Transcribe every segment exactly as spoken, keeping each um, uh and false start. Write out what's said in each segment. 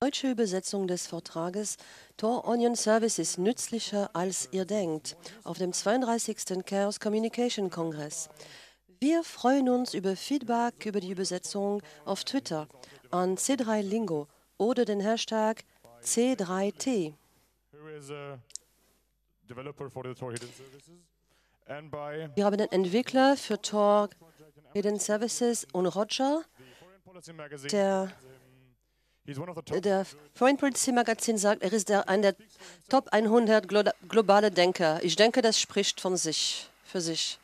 deutsche Übersetzung des Vortrages Tor Onion Service ist nützlicher, als ihr denkt, auf dem zweiunddreißigsten Chaos Communication Kongress. Wir freuen uns über Feedback über die Übersetzung auf Twitter an C drei Lingo oder den Hashtag C drei T. Wir haben den Entwickler für Tor Hidden Services und Roger, der Der Foreign Policy Magazin sagt, er ist der, einer der Top hundert glo globale Denker. Ich denke, das spricht von sich, für sich.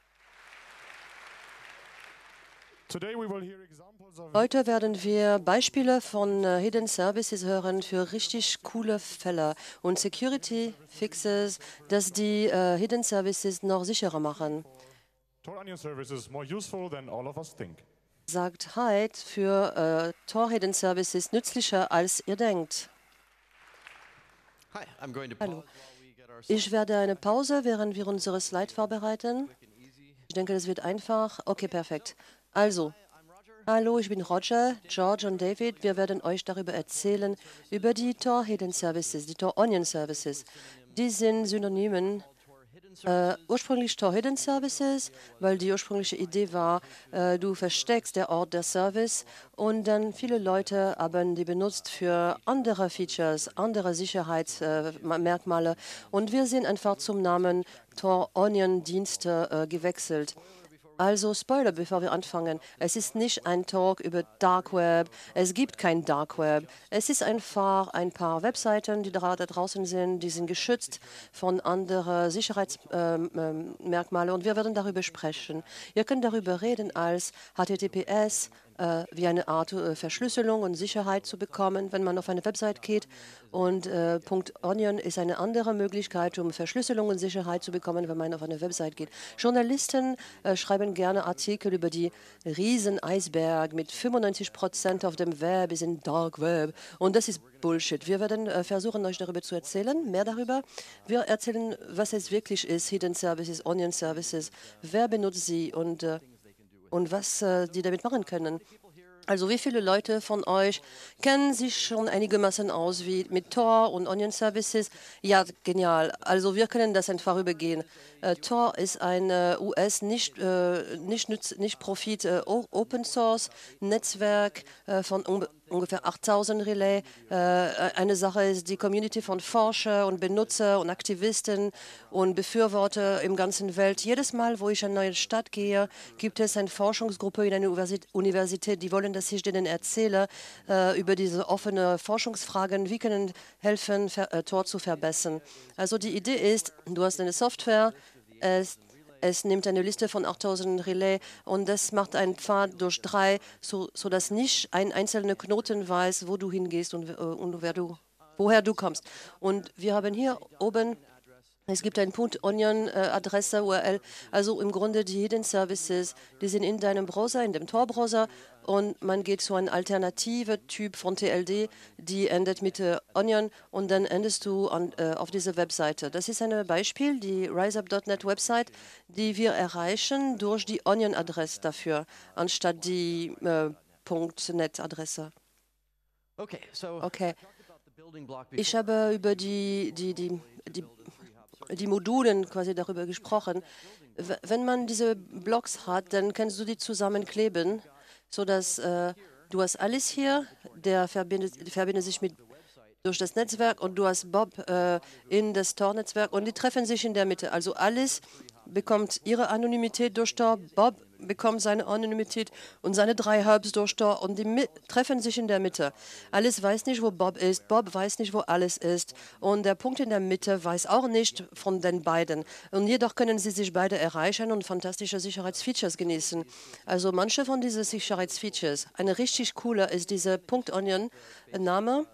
Heute werden wir Beispiele von uh, Hidden Services hören für richtig coole Fälle und Security Fixes, dass die uh, Hidden Services noch sicherer machen. Sagt Hyde für äh, Tor Hidden Services nützlicher, als ihr denkt. Hallo. Ich werde eine Pause, während wir unsere Slide vorbereiten. Ich denke, das wird einfach. Okay, perfekt. Also, hallo, ich bin Roger, George und David. Wir werden euch darüber erzählen, über die Tor Hidden Services, die Tor Onion Services. Die sind Synonymen. Äh, ursprünglich Tor Hidden Services, weil die ursprüngliche Idee war, äh, du versteckst der Ort der Service und dann viele Leute haben die benutzt für andere Features, andere Sicherheitsmerkmale äh, und wir sind einfach zum Namen Tor Onion Dienste äh, gewechselt. Also Spoiler, bevor wir anfangen. Es ist nicht ein Talk über Dark Web. Es gibt kein Dark Web. Es ist einfach ein paar Webseiten, die da draußen sind. Die sind geschützt von anderen Sicherheitsmerkmalen. Und wir werden darüber sprechen. Ihr könnt darüber reden als H T T P S, äh, wie eine Art äh, Verschlüsselung und Sicherheit zu bekommen, wenn man auf eine Website geht. Und äh, .onion ist eine andere Möglichkeit, um Verschlüsselung und Sicherheit zu bekommen, wenn man auf eine Website geht. Journalisten äh, schreiben gerne Artikel über die Riesen-Eisberg mit fünfundneunzig Prozent auf dem Web ist in Dark Web. Und das ist Bullshit. Wir werden äh, versuchen, euch darüber zu erzählen, mehr darüber. Wir erzählen, was es wirklich ist, Hidden Services, Onion Services, wer benutzt sie und, äh, und was äh, die damit machen können. Also wie viele Leute von euch kennen sich schon einigermaßen aus wie mit Tor und Onion Services? Ja, genial. Also wir können das einfach übergehen. Äh, Tor ist ein äh, U S nicht äh, nicht nütz, nicht Profit äh, Open Source Netzwerk äh, von un ungefähr achttausend Relais. Äh, eine Sache ist die Community von Forscher und Benutzer und Aktivisten und Befürworter im ganzen Welt. Jedes Mal, wo ich in eine neue Stadt gehe, gibt es eine Forschungsgruppe in einer Universität, die wollen, dass ich denen erzähle äh, über diese offenen Forschungsfragen, wie können helfen, äh, Tor zu verbessern. Also die Idee ist, du hast eine Software, es Es nimmt eine Liste von achttausend Relais und das macht einen Pfad durch drei, so, sodass nicht ein einzelner Knoten weiß, wo du hingehst und, äh, und wer du, woher du kommst. Und wir haben hier oben, es gibt ein .onion-Adresse, U R L, also im Grunde die Hidden Services, die sind in deinem Browser, in dem Tor-Browser und man geht zu einem alternativen Typ von T L D, die endet mit äh, Onion und dann endest du an, äh, auf dieser Webseite. Das ist ein Beispiel, die riseup Punkt net Website, die wir erreichen durch die Onion-Adresse dafür, anstatt die äh, .net-Adresse. Okay. Ich habe über die, die, die, die die Modulen quasi darüber gesprochen. Wenn man diese Blocks hat, dann kannst du die zusammenkleben, sodass äh, du hast alles hier, der verbindet, verbindet sich mit durch das Netzwerk und du hast Bob äh, in das Tor-Netzwerk und die treffen sich in der Mitte. Also alles bekommt ihre Anonymität durch Tor, Bob bekommt seine Anonymität und seine drei Hubs durch Tor und die treffen sich in der Mitte. Alice weiß nicht, wo Bob ist, Bob weiß nicht, wo alles ist und der Punkt in der Mitte weiß auch nicht von den beiden. Und jedoch können sie sich beide erreichen und fantastische Sicherheitsfeatures genießen. Also manche von diesen Sicherheitsfeatures, eine richtig coole ist diese .onion-Name,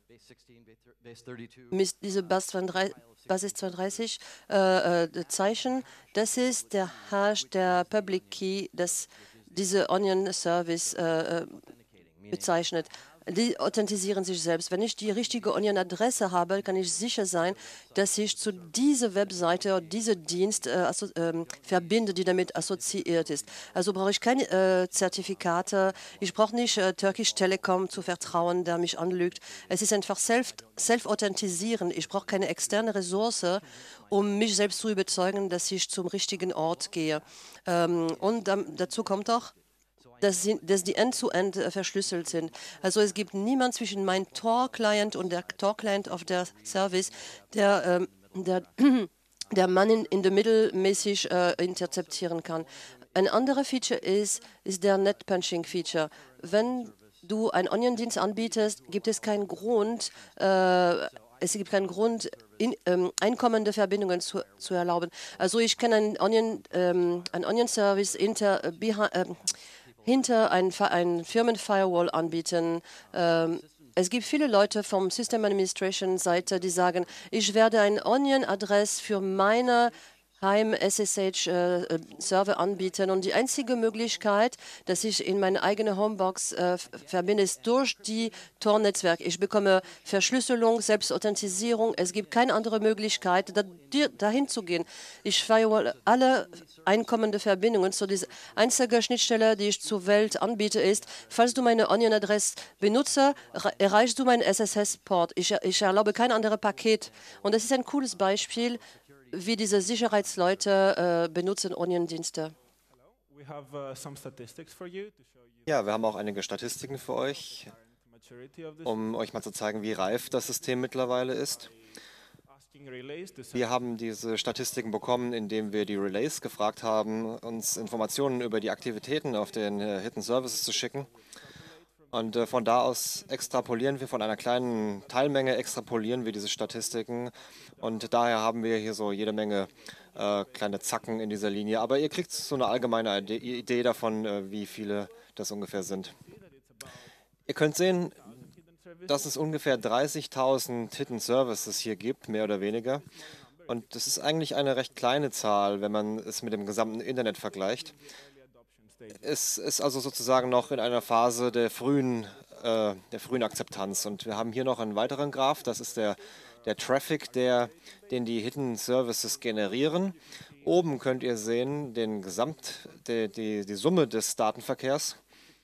mit diese Basis zweiunddreißig äh, äh, Zeichen, das ist der Hash der Public Key, das diese Onion Service äh, bezeichnet. die authentisieren sich selbst. Wenn ich die richtige Onion-Adresse habe, kann ich sicher sein, dass ich zu dieser Webseite oder diesem Dienst äh, also, ähm, verbinde, die damit assoziiert ist. Also brauche ich keine äh, Zertifikate. Ich brauche nicht äh, Turkish Telekom zu vertrauen, der mich anlügt. Es ist einfach selbst self-authentisieren. Ich brauche keine externe Ressource, um mich selbst zu überzeugen, dass ich zum richtigen Ort gehe. Ähm, und dann, dazu kommt auch, dass, sie, dass die End-to-End äh, verschlüsselt sind. Also es gibt niemand zwischen meinem Tor-Client und der Tor-Client auf der Service, der, ähm, der, der Mann in, in der Mitte mäßig äh, interceptieren kann. Ein anderer Feature ist, ist der Net-Punching-Feature. Wenn du einen Onion-Dienst anbietest, gibt es keinen Grund, äh, es gibt keinen Grund, in, ähm, einkommende Verbindungen zu, zu erlauben. Also ich kann einen Onion, ähm, einen Onion-Service inter, äh, behind, äh, hinter ein, ein Firmen-Firewall anbieten. Ähm, es gibt viele Leute vom System Administration Seite, die sagen, ich werde eine Onion-Adresse für meine Heim-S S H-Server anbieten. Und die einzige Möglichkeit, dass ich in meine eigene Homebox äh, verbinde, ist durch die Tor-Netzwerk. Ich bekomme Verschlüsselung, Selbstauthentisierung. Es gibt keine andere Möglichkeit, da, dahin zu gehen. Ich firewall alle einkommende Verbindungen. So diese einzige Schnittstelle, die ich zur Welt anbiete, ist, falls du meine Onion-Adresse benutze, erreichst du meinen S S S-Port. Ich, ich erlaube kein anderes Paket. Und das ist ein cooles Beispiel, wie diese Sicherheitsleute äh, benutzen Onion-Dienste. Ja, wir haben auch einige Statistiken für euch, um euch mal zu zeigen, wie reif das System mittlerweile ist. Wir haben diese Statistiken bekommen, indem wir die Relays gefragt haben, uns Informationen über die Aktivitäten auf den äh, Hidden Services zu schicken. Und äh, von da aus extrapolieren wir, von einer kleinen Teilmenge extrapolieren wir diese Statistiken. Und daher haben wir hier so jede Menge äh, kleine Zacken in dieser Linie. Aber ihr kriegt so eine allgemeine Idee davon, äh, wie viele das ungefähr sind. Ihr könnt sehen, dass es ungefähr dreißigtausend Hidden Services hier gibt, mehr oder weniger. Und das ist eigentlich eine recht kleine Zahl, wenn man es mit dem gesamten Internet vergleicht. Es ist also sozusagen noch in einer Phase der frühen, äh, der frühen Akzeptanz. Und wir haben hier noch einen weiteren Graph, das ist der, der Traffic, der, den die Hidden Services generieren. Oben könnt ihr sehen, den Gesamt, die, die, die Summe des Datenverkehrs.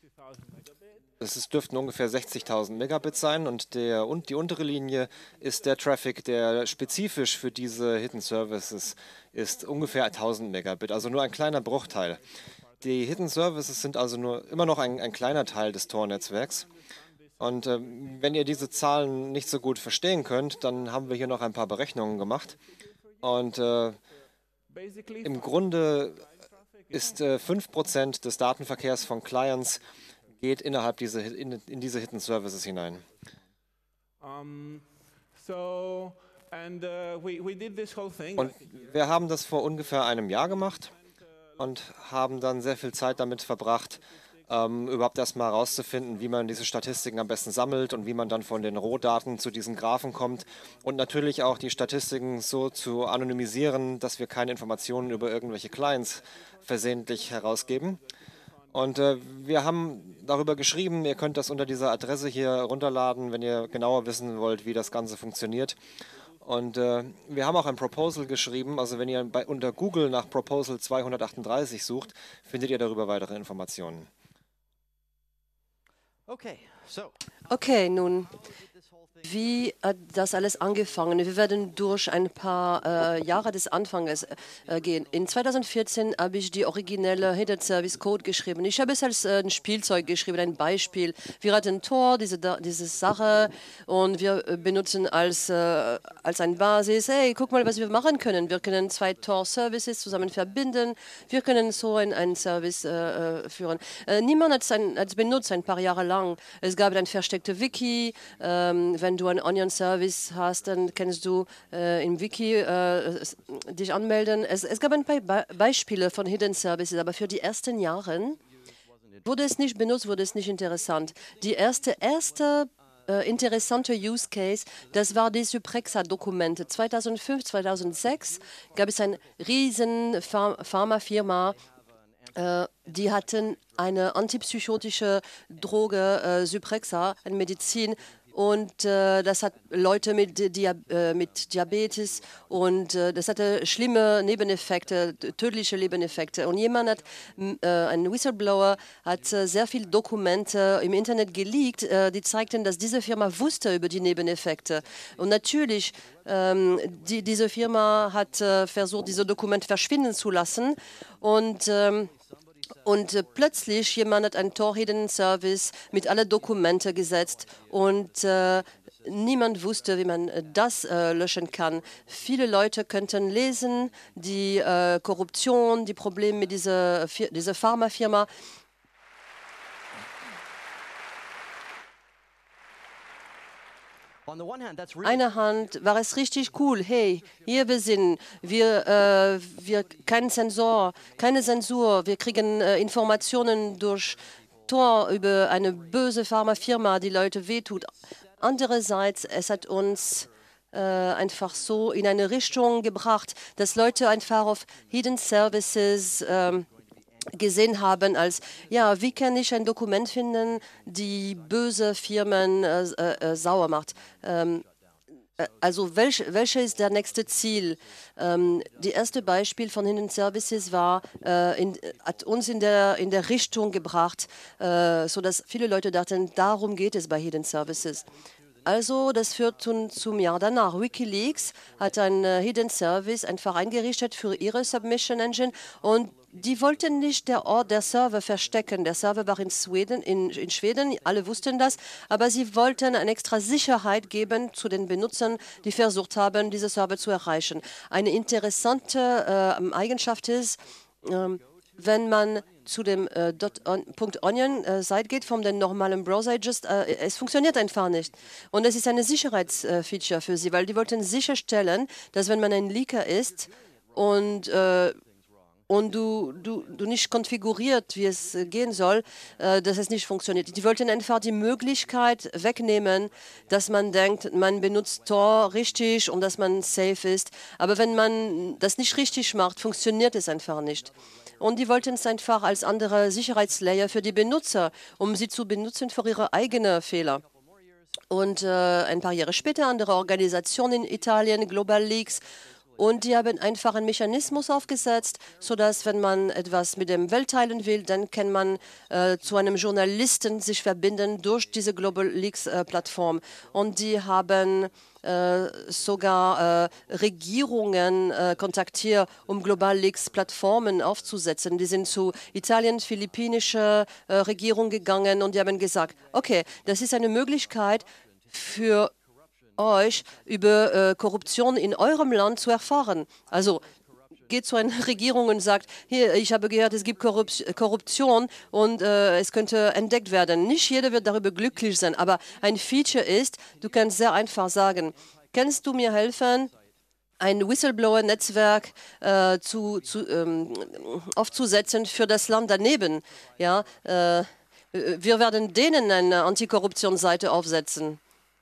Es ist, dürften ungefähr sechzigtausend Megabit sein und, der, und die untere Linie ist der Traffic, der spezifisch für diese Hidden Services ist, ungefähr tausend Megabit, also nur ein kleiner Bruchteil. Die Hidden Services sind also nur immer noch ein, ein kleiner Teil des Tor-Netzwerks. Und äh, wenn ihr diese Zahlen nicht so gut verstehen könnt, dann haben wir hier noch ein paar Berechnungen gemacht. Und äh, im Grunde ist äh, fünf Prozent des Datenverkehrs von Clients geht innerhalb diese, in, in diese Hidden Services hinein. Um, so, and, uh, we, we did this whole thing. Und wir haben das vor ungefähr einem Jahr gemacht und haben dann sehr viel Zeit damit verbracht, ähm, überhaupt erstmal herauszufinden, wie man diese Statistiken am besten sammelt und wie man dann von den Rohdaten zu diesen Graphen kommt und natürlich auch die Statistiken so zu anonymisieren, dass wir keine Informationen über irgendwelche Clients versehentlich herausgeben. Und äh, wir haben darüber geschrieben, ihr könnt das unter dieser Adresse hier runterladen, wenn ihr genauer wissen wollt, wie das Ganze funktioniert. Und äh, wir haben auch ein Proposal geschrieben, also wenn ihr bei, unter Google nach Proposal zweihundertachtunddreißig sucht, findet ihr darüber weitere Informationen. Okay, so. Okay, nun, wie hat das alles angefangen? Wir werden durch ein paar äh, Jahre des Anfangs äh, gehen. In zweitausendvierzehn habe ich die originelle Hidden Service Code geschrieben. Ich habe es als äh, ein Spielzeug geschrieben, ein Beispiel. Wir hatten Tor, diese, diese Sache, und wir äh, benutzen als, äh, als ein Basis, hey, guck mal, was wir machen können. Wir können zwei Tor-Services zusammen verbinden. Wir können so einen, einen Service äh, führen. Äh, niemand hat es benutzt, ein paar Jahre lang. Es gab ein verstecktes Wiki. Ähm, wenn du einen Onion-Service hast, dann kannst du äh, im Wiki äh, dich anmelden. Es, es gab ein paar Be Beispiele von Hidden Services, aber für die ersten Jahre wurde es nicht benutzt, wurde es nicht interessant. Die erste, erste äh, interessante Use Case, das war die Suprexa-Dokumente. zweitausendfünf, zweitausendsechs gab es eine riesen Pharmafirma, Äh, die hatten eine antipsychotische Droge, äh, Zyprexa, eine Medizin. Und äh, das hat Leute mit, Dia äh, mit Diabetes und äh, das hatte schlimme Nebeneffekte, tödliche Nebeneffekte. Und jemand hat, äh, ein Whistleblower, hat äh, sehr viele Dokumente im Internet geleakt, äh, die zeigten, dass diese Firma wusste über die Nebeneffekte. Und natürlich, ähm, die, diese Firma hat äh, versucht, diese Dokumente verschwinden zu lassen. Und ähm, Und äh, plötzlich jemand hat einen Tor-Hidden-Service mit alle Dokumente gesetzt und äh, niemand wusste, wie man äh, das äh, löschen kann. Viele Leute könnten lesen, die äh, Korruption, die Probleme mit dieser, dieser Pharmafirma. Eine Hand war es richtig cool. Hey, hier wir sind. Wir, äh, wir kein Sensor, keine Zensur. Wir kriegen äh, Informationen durch Tor über eine böse Pharmafirma, die Leute wehtut. Andererseits, es hat uns äh, einfach so in eine Richtung gebracht, dass Leute einfach auf Hidden Services ähm, gesehen haben als, ja, wie kann ich ein Dokument finden, die böse Firmen äh, äh, sauer macht. Ähm, äh, also welch, welches ist der nächste Ziel? Ähm, das erste Beispiel von Hidden Services war, äh, in, hat uns in der, in der Richtung gebracht, äh, sodass viele Leute dachten, darum geht es bei Hidden Services. Also, das führt zum, zum Jahr danach. WikiLeaks hat einen äh, Hidden Service einfach eingerichtet für ihre Submission Engine und die wollten nicht der Ort der Server verstecken. Der Server war in Schweden, in, in Schweden, alle wussten das, aber sie wollten eine extra Sicherheit geben zu den Benutzern, die versucht haben, diese Server zu erreichen. Eine interessante äh, Eigenschaft ist, ähm, wenn man zu dem äh, .onion-Seite äh, geht, von dem normalen Browser, just, äh, es funktioniert einfach nicht. Und es ist eine Sicherheitsfeature äh, für sie, weil die wollten sicherstellen, dass wenn man ein Leaker ist und äh, und du, du, du nicht konfiguriert, wie es äh, gehen soll, äh, dass es nicht funktioniert. Die wollten einfach die Möglichkeit wegnehmen, dass man denkt, man benutzt Tor richtig und dass man safe ist. Aber wenn man das nicht richtig macht, funktioniert es einfach nicht. Und die wollten es einfach als andere Sicherheitslayer für die Benutzer, um sie zu benutzen für ihre eigenen Fehler. Und äh, ein paar Jahre später andere Organisationen in Italien, Global Leaks, und die haben einfach einen Mechanismus aufgesetzt, sodass, wenn man etwas mit dem Welt teilen will, dann kann man äh, zu einem Journalisten sich verbinden durch diese Global Leaks äh, Plattform. Und die haben äh, sogar äh, Regierungen äh, kontaktiert, um Global Leaks Plattformen aufzusetzen. Die sind zu Italien, philippinische äh, Regierung gegangen und die haben gesagt, okay, das ist eine Möglichkeit für euch über äh, Korruption in eurem Land zu erfahren. Also geht zu einer Regierung und sagt, hier, ich habe gehört, es gibt Korruption und äh, es könnte entdeckt werden. Nicht jeder wird darüber glücklich sein, aber ein Feature ist, du kannst sehr einfach sagen, kannst du mir helfen, ein Whistleblower-Netzwerk äh, zu, zu, ähm, aufzusetzen für das Land daneben. Ja, äh, wir werden denen eine Antikorruptionsseite aufsetzen.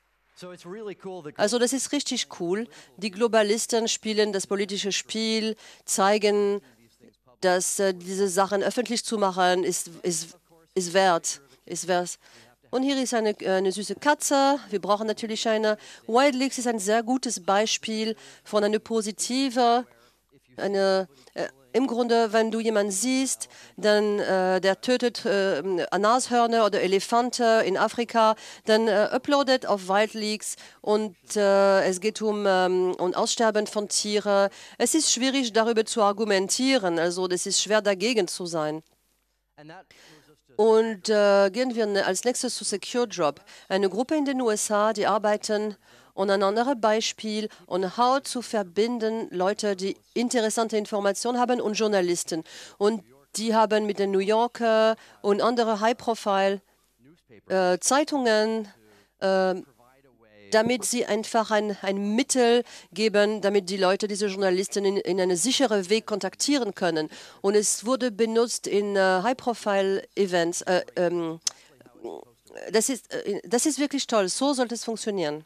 Also das ist richtig cool. Die Globalisten spielen das politische Spiel, zeigen, dass äh, diese Sachen öffentlich zu machen, ist, ist, ist wert. Ist wert. Und hier ist eine, eine süße Katze. Wir brauchen natürlich eine. WikiLeaks ist ein sehr gutes Beispiel von einer positive, eine, äh, im Grunde, wenn du jemanden siehst, dann äh, der tötet äh, Nashörner oder Elefanten in Afrika, dann äh, uploadet auf WikiLeaks und äh, es geht um, ähm, um Aussterben von Tieren. Es ist schwierig, darüber zu argumentieren, also das ist schwer, dagegen zu sein. Und äh, gehen wir als nächstes zu Secure Drop. Eine Gruppe in den U S A, die arbeiten. Und ein anderes Beispiel, und how zu verbinden Leute, die interessante Informationen haben und Journalisten. Und die haben mit den New Yorker und anderen High-Profile-Zeitungen, äh, äh, damit sie einfach ein, ein Mittel geben, damit die Leute, diese Journalisten in, in einen sicheren Weg kontaktieren können. Und es wurde benutzt in äh, High-Profile-Events. Äh, ähm, das ist, äh, das ist wirklich toll. So sollte es funktionieren.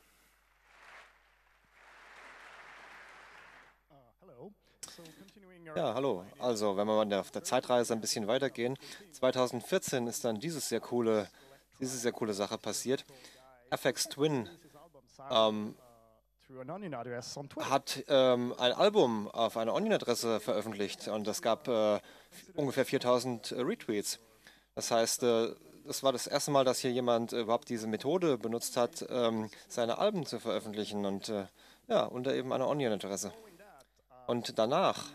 Ja, hallo. Also, wenn wir auf der Zeitreise ein bisschen weitergehen, zweitausendvierzehn ist dann dieses sehr coole, diese sehr coole Sache passiert. F X Twin ähm, hat ähm, ein Album auf einer Onion-Adresse veröffentlicht und es gab äh, ungefähr viertausend äh, Retweets. Das heißt, äh, das war das erste Mal, dass hier jemand äh, überhaupt diese Methode benutzt hat, ähm, seine Alben zu veröffentlichen und äh, ja, unter eben einer Onion-Adresse. Und danach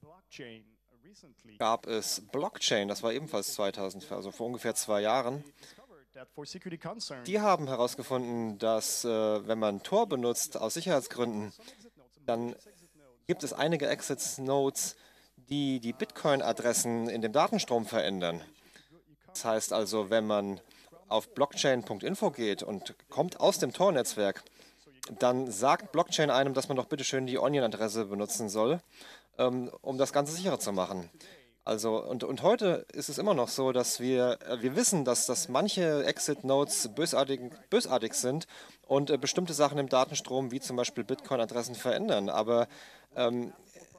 gab es Blockchain, das war ebenfalls zweitausend, also vor ungefähr zwei Jahren. Die haben herausgefunden, dass äh, wenn man Tor benutzt aus Sicherheitsgründen, dann gibt es einige Exit-Nodes, die die Bitcoin-Adressen in dem Datenstrom verändern. Das heißt also, wenn man auf blockchain punkt info geht und kommt aus dem Tor-Netzwerk, dann sagt Blockchain einem, dass man doch bitte schön die Onion-Adresse benutzen soll, ähm, um das Ganze sicherer zu machen. Also, und, und heute ist es immer noch so, dass wir, äh, wir wissen, dass, dass manche Exit-Nodes bösartig, bösartig sind und äh, bestimmte Sachen im Datenstrom, wie zum Beispiel Bitcoin-Adressen, verändern. Aber ähm,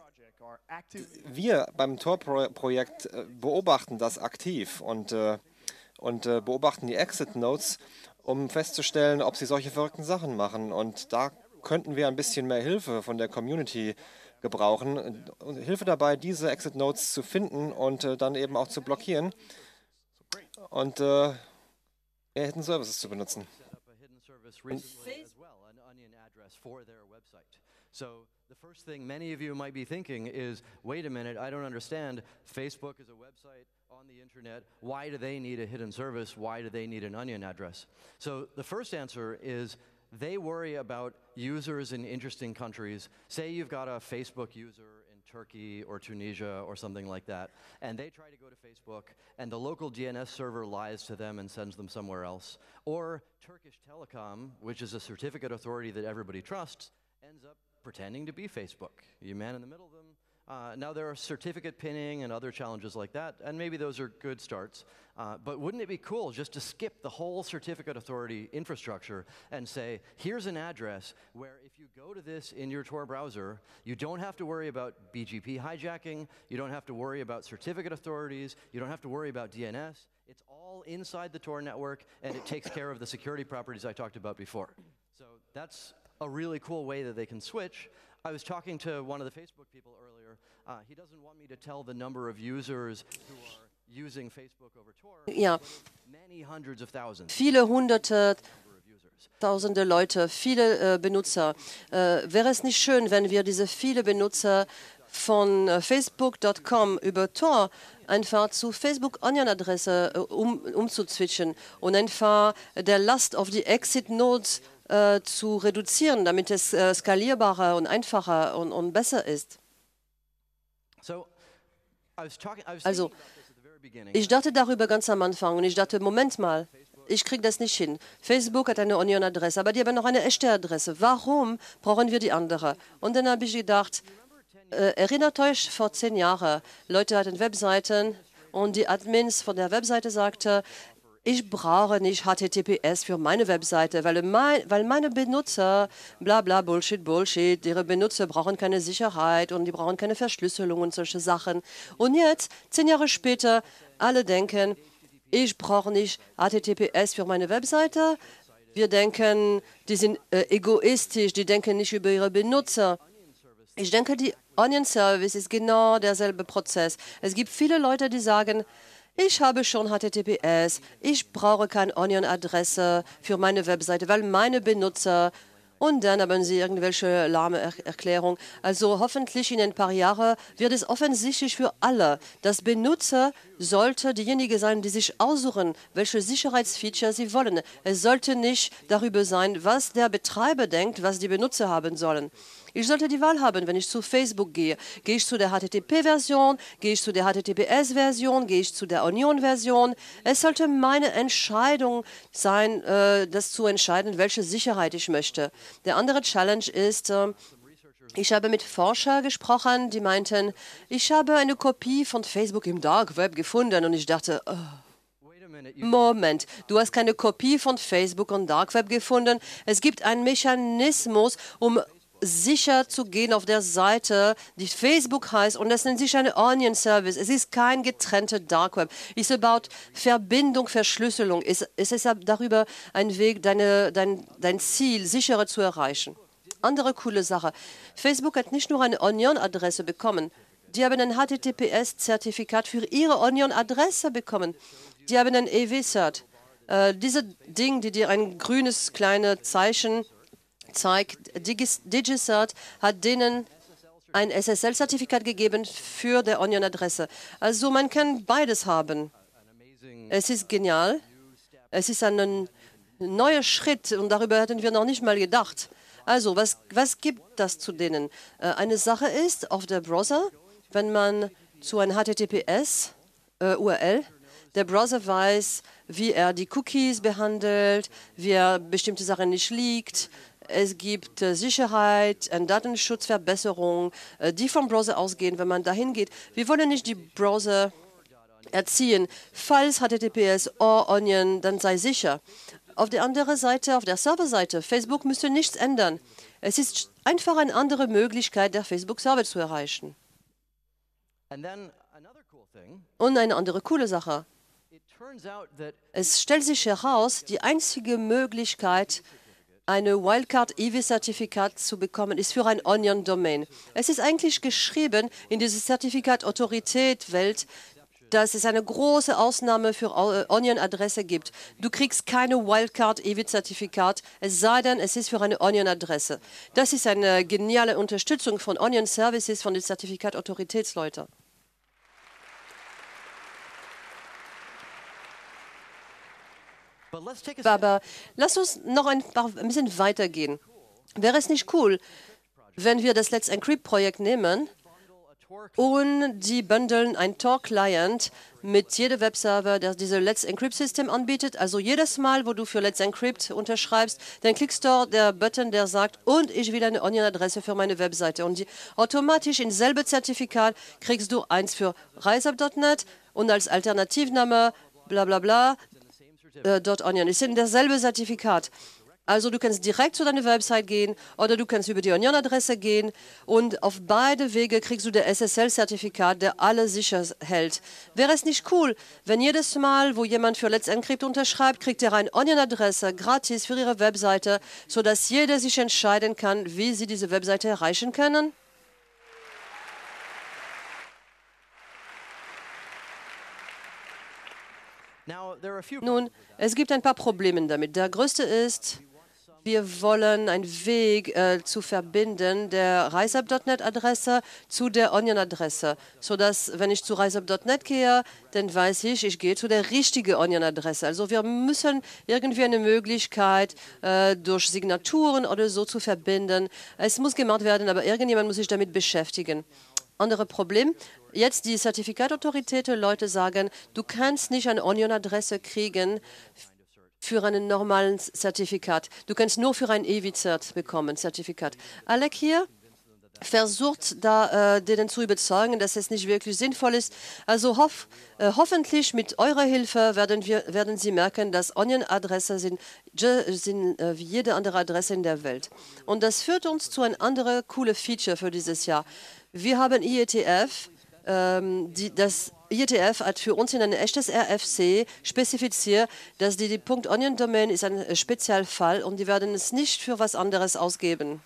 wir beim Tor-Projekt äh, beobachten das aktiv und, äh, und äh, beobachten die Exit-Nodes, um festzustellen, ob sie solche verrückten Sachen machen. Und da könnten wir ein bisschen mehr Hilfe von der Community gebrauchen. Und Hilfe dabei, diese Exit-Nodes zu finden und äh, dann eben auch zu blockieren und äh, mehr Hidden Services zu benutzen. Und So the first thing many of you might be thinking is, wait a minute, I don't understand. Facebook is a website on the internet. Why do they need a hidden service? Why do they need an onion address? So the first answer is they worry about users in interesting countries. Say you've got a Facebook user in Turkey or Tunisia or something like that, and they try to go to Facebook, and the local D N S server lies to them and sends them somewhere else. Or Turkish Telecom, which is a certificate authority that everybody trusts, ends up pretending to be Facebook. You man in the middle of them. Uh, now there are certificate pinning and other challenges like that, and maybe those are good starts. Uh, but wouldn't it be cool just to skip the whole certificate authority infrastructure and say, here's an address where if you go to this in your Tor browser, you don't have to worry about B G P hijacking, you don't have to worry about certificate authorities, you don't have to worry about D N S. It's all inside the Tor network, and it takes care of the security properties I talked about before. So that's a really cool way that they can switch. I was talking to one of the Facebook people earlier. Uh, he doesn't want me to tell the number of users who are using Facebook over Tor. Ja, Many hundreds of thousands. viele hunderte, tausende Leute, viele äh, Benutzer. Äh, wäre es nicht schön, wenn wir diese viele Benutzer von äh, facebook Punkt com über Tor einfach zu Facebook-Onion-Adresse äh, um, umzuzwitschen und einfach der Last auf die Exit-Nodes äh, zu reduzieren, damit es äh, skalierbarer und einfacher und, und besser ist. So, I was talking, I was Also, thinking about this at the very beginning. ich dachte darüber ganz am Anfang und ich dachte, Moment mal, ich kriege das nicht hin. Facebook hat eine Onion-Adresse, aber die haben noch eine echte Adresse. Warum brauchen wir die andere? Und dann habe ich gedacht, äh, erinnert euch, vor zehn Jahren, Leute hatten Webseiten und die Admins von der Webseite sagten, ich brauche nicht H T T P S für meine Webseite, weil, mein, weil meine Benutzer, bla bla, Bullshit, Bullshit, ihre Benutzer brauchen keine Sicherheit und die brauchen keine Verschlüsselung und solche Sachen. Und jetzt, zehn Jahre später, alle denken, ich brauche nicht H T T P S für meine Webseite. Wir denken, die sind äh, egoistisch, die denken nicht über ihre Benutzer. Ich denke, die Onion Service ist genau derselbe Prozess. Es gibt viele Leute, die sagen, ich habe schon H T T P S, ich brauche keine Onion-Adresse für meine Webseite, weil meine Benutzer, und dann haben sie irgendwelche lahme er Erklärung. Also hoffentlich in ein paar Jahren wird es offensichtlich für alle, dass Benutzer sollte diejenige sein, die sich aussuchen, welche Sicherheitsfeature sie wollen. Es sollte nicht darüber sein, was der Betreiber denkt, was die Benutzer haben sollen. Ich sollte die Wahl haben, wenn ich zu Facebook gehe. Gehe ich zu der H T T P-Version, gehe ich zu der H T T P S-Version, gehe ich zu der Onion-Version. Es sollte meine Entscheidung sein, äh, das zu entscheiden, welche Sicherheit ich möchte. Der andere Challenge ist, äh, ich habe mit Forschern gesprochen, die meinten, ich habe eine Kopie von Facebook im Dark Web gefunden und ich dachte, oh, Moment, du hast keine Kopie von Facebook und Dark Web gefunden. Es gibt einen Mechanismus, um sicher zu gehen auf der Seite, die Facebook heißt, und das nennt sich eine Onion Service. Es ist kein getrennter Dark Web. Es ist about Verbindung, Verschlüsselung. Es, es ist darüber ein Weg, deine, dein, dein Ziel sicherer zu erreichen. Andere coole Sache. Facebook hat nicht nur eine Onion-Adresse bekommen. Die haben ein H T T P S-Zertifikat für ihre Onion-Adresse bekommen. Die haben ein E W-Cert. Äh, diese Ding, die dir ein grünes kleines Zeichen zeigt, DigiCert hat denen ein S S L-Zertifikat gegeben für die Onion-Adresse. Also man kann beides haben. Es ist genial. Es ist ein neuer Schritt und darüber hätten wir noch nicht mal gedacht. Also, was, was gibt das zu denen? Äh, eine Sache ist, auf der Browser, wenn man zu einem H T T P S-U R L, der Browser weiß, wie er die Cookies behandelt, wie er bestimmte Sachen nicht liegt. Es gibt äh, Sicherheit, eine Datenschutzverbesserung, äh, die vom Browser ausgehen, wenn man dahin geht. Wir wollen nicht die Browser erziehen. Falls H T T P S, oh, Onion, dann sei sicher. Auf der anderen Seite, auf der Serverseite, Facebook müsste nichts ändern. Es ist einfach eine andere Möglichkeit, der Facebook-Server zu erreichen. Und eine andere coole Sache. Es stellt sich heraus, die einzige Möglichkeit, eine Wildcard-E W-Zertifikat zu bekommen, ist für ein Onion-Domain. Es ist eigentlich geschrieben in diese Zertifikat-Autorität-Welt, dass es eine große Ausnahme für Onion-Adresse gibt. Du kriegst keine Wildcard-E W-Zertifikat, es sei denn, es ist für eine Onion-Adresse. Das ist eine geniale Unterstützung von Onion-Services, von den Zertifikat-Autoritätsleuten. Aber lass uns noch ein, paar, ein bisschen weitergehen. Wäre es nicht cool, wenn wir das Let's Encrypt-Projekt nehmen und die bündeln ein Tor-Client mit jedem Webserver, der diese Let's Encrypt-System anbietet? Also jedes Mal, wo du für Let's Encrypt unterschreibst, dann klickst du der Button, der sagt, und ich will eine Onion-Adresse für meine Webseite. Und die, automatisch in selbe Zertifikat kriegst du eins für RiseUp Punkt net und als Alternativname bla bla bla. Äh, .onion. Es sind dasselbe Zertifikat. Also du kannst direkt zu deiner Website gehen oder du kannst über die Onion-Adresse gehen und auf beide Wege kriegst du das S S L-Zertifikat, der alle sicher hält. Wäre es nicht cool, wenn jedes Mal, wo jemand für Let's Encrypt unterschreibt, kriegt er eine Onion-Adresse gratis für ihre Webseite, sodass jeder sich entscheiden kann, wie sie diese Webseite erreichen können? Nun, es gibt ein paar Probleme damit. Der größte ist, wir wollen einen Weg äh, zu verbinden der RiseUp Punkt net Adresse zu der Onion-Adresse, sodass, wenn ich zu RiseUp Punkt net gehe, dann weiß ich, ich gehe zu der richtigen Onion-Adresse. Also wir müssen irgendwie eine Möglichkeit äh, durch Signaturen oder so zu verbinden. Es muss gemacht werden, aber irgendjemand muss sich damit beschäftigen. Andere Problem, jetzt die Zertifikatautoritäten, Leute sagen, du kannst nicht eine Onion-Adresse kriegen für einen normalen Zertifikat. Du kannst nur für ein E W-Zert bekommen, Zertifikat. Alec hier versucht, da äh, denen zu überzeugen, dass es nicht wirklich sinnvoll ist. Also hoff, äh, hoffentlich mit eurer Hilfe werden, wir, werden sie merken, dass Onion-Adressen sind, sind äh, wie jede andere Adresse in der Welt. Und das führt uns zu einem anderen coolen Feature für dieses Jahr. Wir haben I E T F, ähm, die, das I E T F hat für uns in ein echtes R F C spezifiziert, dass die, die .onion-Domain ist ein Spezialfall und die werden es nicht für was anderes ausgeben.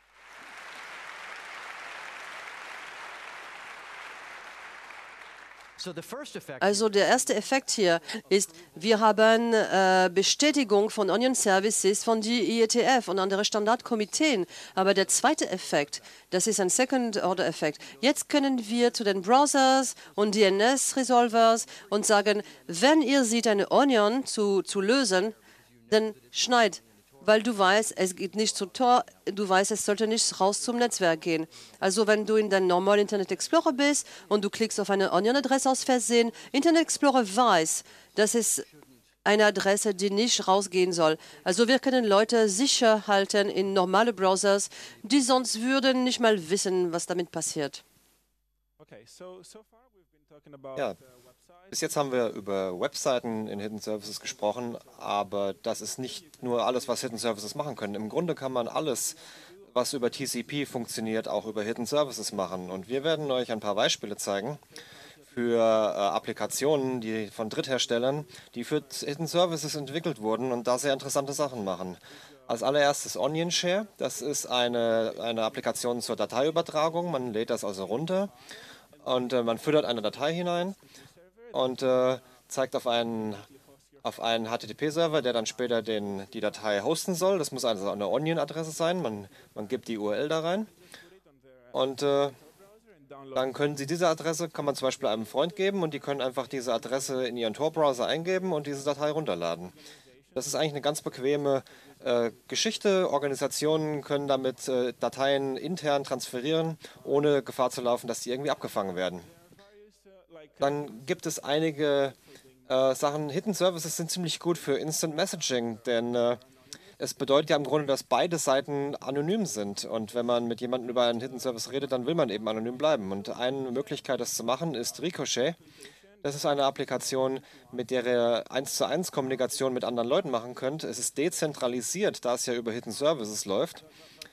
Also der erste Effekt hier ist, wir haben äh, Bestätigung von Onion Services von die I E T F und andere Standardkomiteen. Aber der zweite Effekt, das ist ein Second-Order-Effekt. Jetzt können wir zu den Browsers und D N S-Resolvers und sagen, wenn ihr seht, eine Onion zu, zu lösen, dann schneid. Weil du weißt, es geht nicht zu Tor, du weißt, es sollte nicht raus zum Netzwerk gehen. Also wenn du in deinem normalen Internet Explorer bist und du klickst auf eine Onion-Adresse aus Versehen, Internet Explorer weiß, das ist eine Adresse, die nicht rausgehen soll. Also wir können Leute sicher halten in normale Browsers, die sonst würden nicht mal wissen, was damit passiert. Ja. Bis jetzt haben wir über Webseiten in Hidden Services gesprochen, aber das ist nicht nur alles, was Hidden Services machen können. Im Grunde kann man alles was über T C P funktioniert, auch über Hidden Services machen. Und wir werden euch ein paar Beispiele zeigen für äh, Applikationen, die von Drittherstellern, die für Hidden Services entwickelt wurden und da sehr interessante Sachen machen. Als allererstes OnionShare. Das ist eine, eine Applikation zur Dateiübertragung. Man lädt das also runter und äh, man füttert eine Datei hinein und äh, zeigt auf einen, auf einen H T T P-Server, der dann später den, die Datei hosten soll. Das muss also eine Onion-Adresse sein. Man, man gibt die U R L da rein und äh, dann können Sie diese Adresse, kann man zum Beispiel einem Freund geben und die können einfach diese Adresse in Ihren Tor-Browser eingeben und diese Datei runterladen. Das ist eigentlich eine ganz bequeme äh, Geschichte. Organisationen können damit äh, Dateien intern transferieren, ohne Gefahr zu laufen, dass die irgendwie abgefangen werden. Dann gibt es einige äh, Sachen. Hidden Services sind ziemlich gut für Instant Messaging, denn äh, es bedeutet ja im Grunde, dass beide Seiten anonym sind. Und wenn man mit jemandem über einen Hidden Service redet, dann will man eben anonym bleiben. Und eine Möglichkeit, das zu machen, ist Ricochet. Das ist eine Applikation, mit der ihr eins zu eins Kommunikation mit anderen Leuten machen könnt. Es ist dezentralisiert, da es ja über Hidden Services läuft.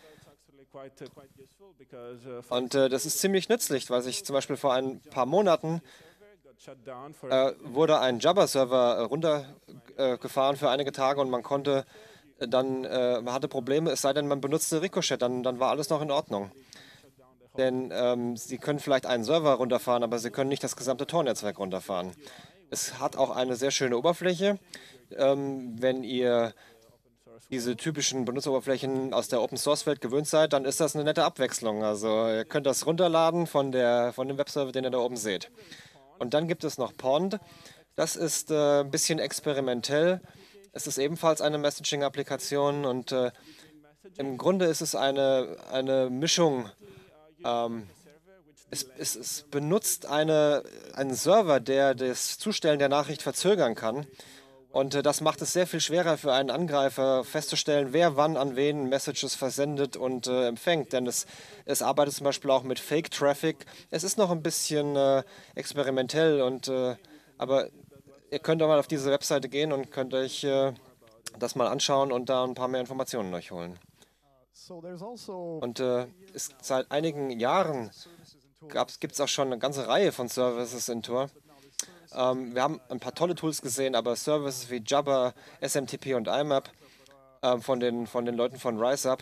Und äh, das ist ziemlich nützlich, weil ich zum Beispiel vor ein paar Monaten äh, wurde ein Jabber-Server äh, runtergefahren für einige Tage und man konnte dann, äh, man hatte Probleme, es sei denn, man benutzte Ricochet, dann, dann war alles noch in Ordnung. Denn ähm, Sie können vielleicht einen Server runterfahren, aber Sie können nicht das gesamte Tor-Netzwerk runterfahren. Es hat auch eine sehr schöne Oberfläche. Ähm, wenn ihr diese typischen Benutzeroberflächen aus der Open-Source-Welt gewöhnt seid, dann ist das eine nette Abwechslung. Also ihr könnt das runterladen von, der, von dem Webserver, den ihr da oben seht. Und dann gibt es noch Pond. Das ist äh, ein bisschen experimentell. Es ist ebenfalls eine Messaging-Applikation und äh, im Grunde ist es eine, eine Mischung. Ähm, es, es, es benutzt eine, einen Server, der das Zustellen der Nachricht verzögern kann. Und äh, das macht es sehr viel schwerer für einen Angreifer festzustellen, wer wann an wen Messages versendet und äh, empfängt. Denn es, es arbeitet zum Beispiel auch mit Fake-Traffic. Es ist noch ein bisschen äh, experimentell, und, äh, aber ihr könnt auch mal auf diese Webseite gehen und könnt euch äh, das mal anschauen und da ein paar mehr Informationen euch holen. Und äh, ist, seit einigen Jahren gibt es auch schon eine ganze Reihe von Services in Tor. Ähm, wir haben ein paar tolle Tools gesehen, aber Services wie Jabber, S M T P und I M A P äh, von, den, von den Leuten von RiseUp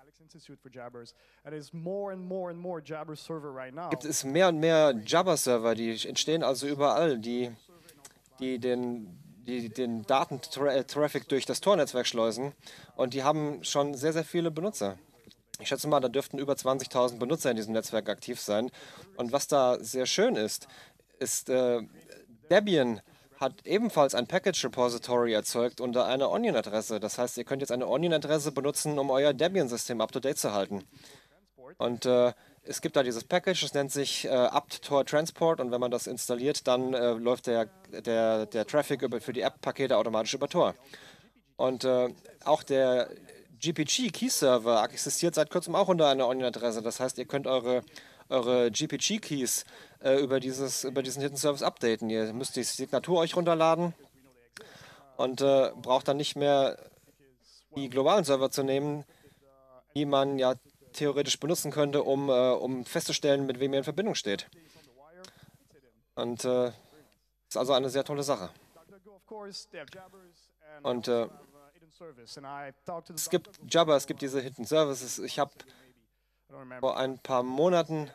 gibt es mehr und mehr Jabber-Server, die entstehen also überall, die, die den die den Datentraffic durch das Tor-Netzwerk schleusen, und die haben schon sehr, sehr viele Benutzer. Ich schätze mal, da dürften über zwanzigtausend Benutzer in diesem Netzwerk aktiv sein. Und was da sehr schön ist, ist, äh, Debian hat ebenfalls ein Package Repository erzeugt unter einer Onion-Adresse. Das heißt, ihr könnt jetzt eine Onion-Adresse benutzen, um euer Debian-System up-to-date zu halten. Und äh, es gibt da dieses Package, das nennt sich äh, apt-tor transport, und wenn man das installiert, dann äh, läuft der, der, der Traffic über, für die App-Pakete automatisch über Tor. Und äh, auch der G P G-Key-Server existiert seit kurzem auch unter einer Onion-Adresse. Das heißt, ihr könnt eure, eure G P G-Keys äh, über, dieses, über diesen Hidden Service updaten. Ihr müsst die Signatur euch runterladen und äh, braucht dann nicht mehr die globalen Server zu nehmen, die man ja theoretisch benutzen könnte, um, äh, um festzustellen, mit wem ihr in Verbindung steht. Und äh, ist also eine sehr tolle Sache. Und äh, es gibt Jabber, es gibt diese Hidden Services. Ich habe vor ein paar Monaten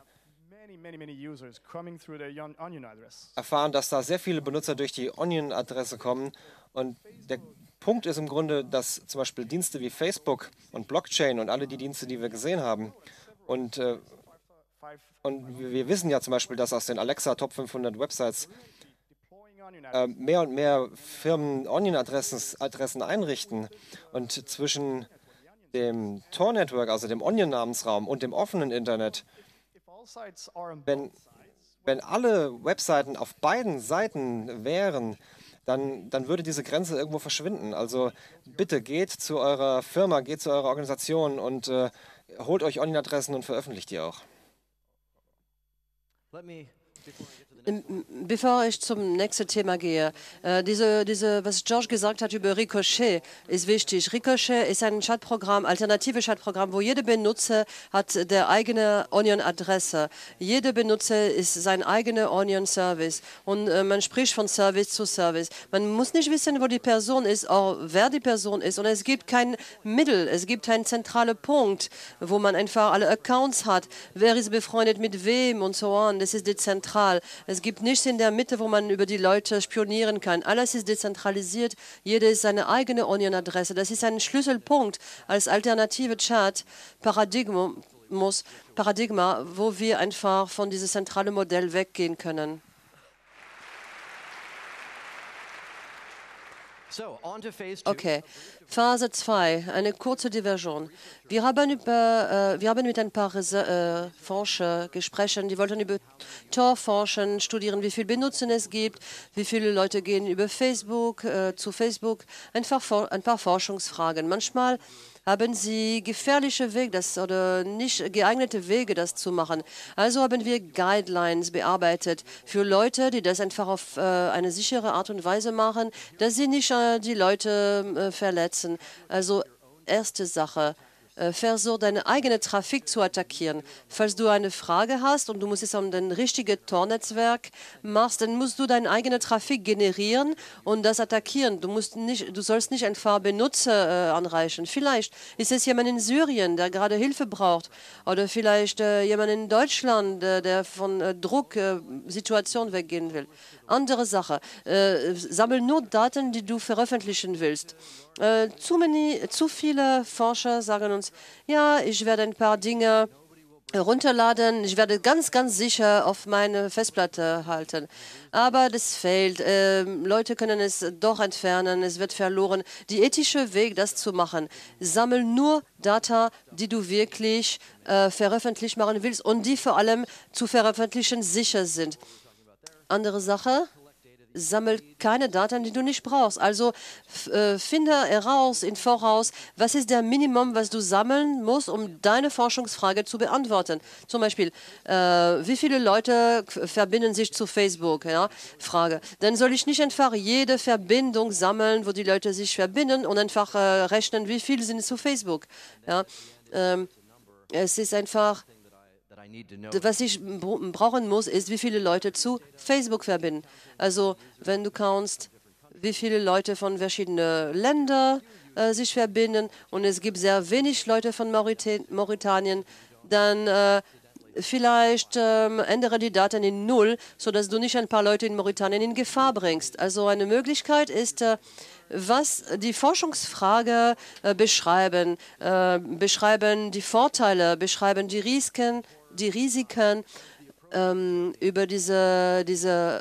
erfahren, dass da sehr viele Benutzer durch die Onion-Adresse kommen, und der Punkt ist im Grunde, dass zum Beispiel Dienste wie Facebook und Blockchain und alle die Dienste, die wir gesehen haben, und, äh, und wir wissen ja zum Beispiel, dass aus den Alexa Top fünfhundert Websites äh, mehr und mehr Firmen Onion-Adressen Adressen einrichten, und zwischen dem Tor-Network, also dem Onion-Namensraum, und dem offenen Internet, wenn, wenn alle Webseiten auf beiden Seiten wären, Dann, dann würde diese Grenze irgendwo verschwinden. Also bitte geht zu eurer Firma, geht zu eurer Organisation und äh, holt euch Onion-Adressen und veröffentlicht die auch. Bevor ich zum nächsten Thema gehe, äh, diese, diese, was George gesagt hat über Ricochet, ist wichtig. Ricochet ist ein Chatprogramm, alternatives Chatprogramm, wo jeder Benutzer hat der eigene Onion-Adresse. Jeder Benutzer ist sein eigener Onion-Service und äh, man spricht von Service zu Service. Man muss nicht wissen, wo die Person ist, auch wer die Person ist, und es gibt kein Mittel, es gibt keinen zentralen Punkt, wo man einfach alle Accounts hat, wer ist befreundet mit wem und so on. Das ist dezentral. Es gibt nichts in der Mitte, wo man über die Leute spionieren kann. Alles ist dezentralisiert. Jeder ist seine eigene Onion-Adresse. Das ist ein Schlüsselpunkt als alternative Chat-Paradigma, Paradigma, wo wir einfach von diesem zentralen Modell weggehen können. Okay, Phase zwei, eine kurze Diversion. Wir haben, über, äh, wir haben mit ein paar äh, Forscher gesprochen, die wollten über Tor forschen, studieren, wie viel Benutzen es gibt, wie viele Leute gehen über Facebook, äh, zu Facebook, einfach for ein paar Forschungsfragen. Manchmal haben sie gefährliche Wege das, oder nicht geeignete Wege, das zu machen. Also haben wir Guidelines bearbeitet für Leute, die das einfach auf äh, eine sichere Art und Weise machen, dass sie nicht äh, die Leute äh, verletzen. Also erste Sache. Versuch, deine eigene Trafik zu attackieren. Falls du eine Frage hast und du musst es an den richtigen Tor-Netzwerk machst, dann musst du deine eigene Trafik generieren und das attackieren. Du, musst nicht, du sollst nicht einfach Benutzer äh, anreichen. Vielleicht ist es jemand in Syrien, der gerade Hilfe braucht. Oder vielleicht äh, jemand in Deutschland, äh, der von äh, Drucksituationen äh, weggehen will. Andere Sache. Äh, sammel nur Daten, die du veröffentlichen willst. Äh, zu, many, zu viele Forscher sagen uns, ja, ich werde ein paar Dinge runterladen, ich werde ganz, ganz sicher auf meine Festplatte halten. Aber das fehlt. Äh, Leute können es doch entfernen, es wird verloren. Die ethische Weg, das zu machen, sammel nur Data, die du wirklich äh, veröffentlicht machen willst und die vor allem zu veröffentlichen sicher sind. Andere Sache, sammel keine Daten, die du nicht brauchst. Also äh, finde heraus im Voraus, was ist der Minimum, was du sammeln musst, um deine Forschungsfrage zu beantworten. Zum Beispiel, äh, wie viele Leute verbinden sich zu Facebook? Ja? Frage. Dann soll ich nicht einfach jede Verbindung sammeln, wo die Leute sich verbinden und einfach äh, rechnen, wie viele sind zu Facebook. Ja? Ähm, es ist einfach... Was ich brauchen muss, ist, wie viele Leute zu Facebook verbinden. Also, wenn du kannst, wie viele Leute von verschiedenen Ländern äh, sich verbinden und es gibt sehr wenig Leute von Maurita- Mauretanien, dann äh, vielleicht äh, ändere die Daten in Null, sodass du nicht ein paar Leute in Mauretanien in Gefahr bringst. Also eine Möglichkeit ist, äh, was die Forschungsfrage äh, beschreiben, äh, beschreiben die Vorteile, beschreiben die Risiken, die Risiken ähm, über diese, diese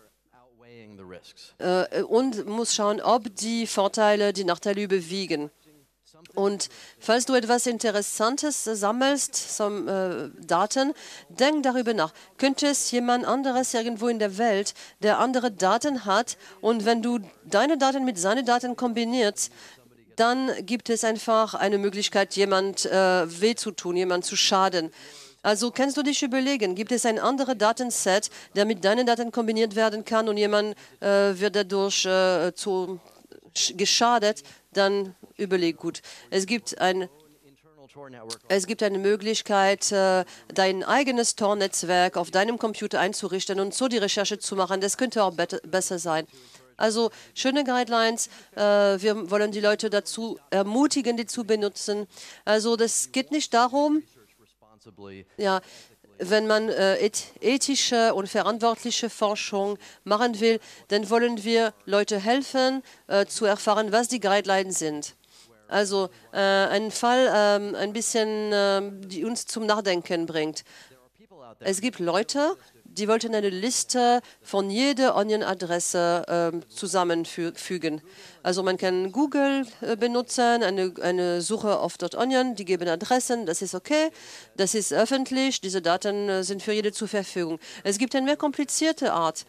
äh, und muss schauen, ob die Vorteile die Nachteile überwiegen. Und falls du etwas Interessantes sammelst, some, äh, Daten, denk darüber nach. Könnte es jemand anderes irgendwo in der Welt, der andere Daten hat, und wenn du deine Daten mit seinen Daten kombinierst, dann gibt es einfach eine Möglichkeit, jemand äh, weh zu tun, jemand zu schaden. Also kannst du dich überlegen, gibt es ein anderes Datenset, der mit deinen Daten kombiniert werden kann und jemand äh, wird dadurch äh, zu, geschadet, dann überleg gut. Es gibt ein Es gibt eine Möglichkeit, äh, dein eigenes Tor-Netzwerk auf deinem Computer einzurichten und so die Recherche zu machen. Das könnte auch besser sein. Also schöne Guidelines. Äh, wir wollen die Leute dazu ermutigen, die zu benutzen. Also das geht nicht darum, ja, wenn man äh, ethische und verantwortliche Forschung machen will, dann wollen wir Leute helfen, äh, zu erfahren, was die Guidelines sind. Also äh, ein Fall, äh, ein bisschen, äh, die uns zum Nachdenken bringt. Es gibt Leute, die wollten eine Liste von jeder Onion-Adresse äh, zusammenfügen. Also man kann Google äh, benutzen, eine, eine Suche auf .onion, die geben Adressen, das ist okay, das ist öffentlich, diese Daten äh, sind für jede zur Verfügung. Es gibt eine mehr komplizierte Art.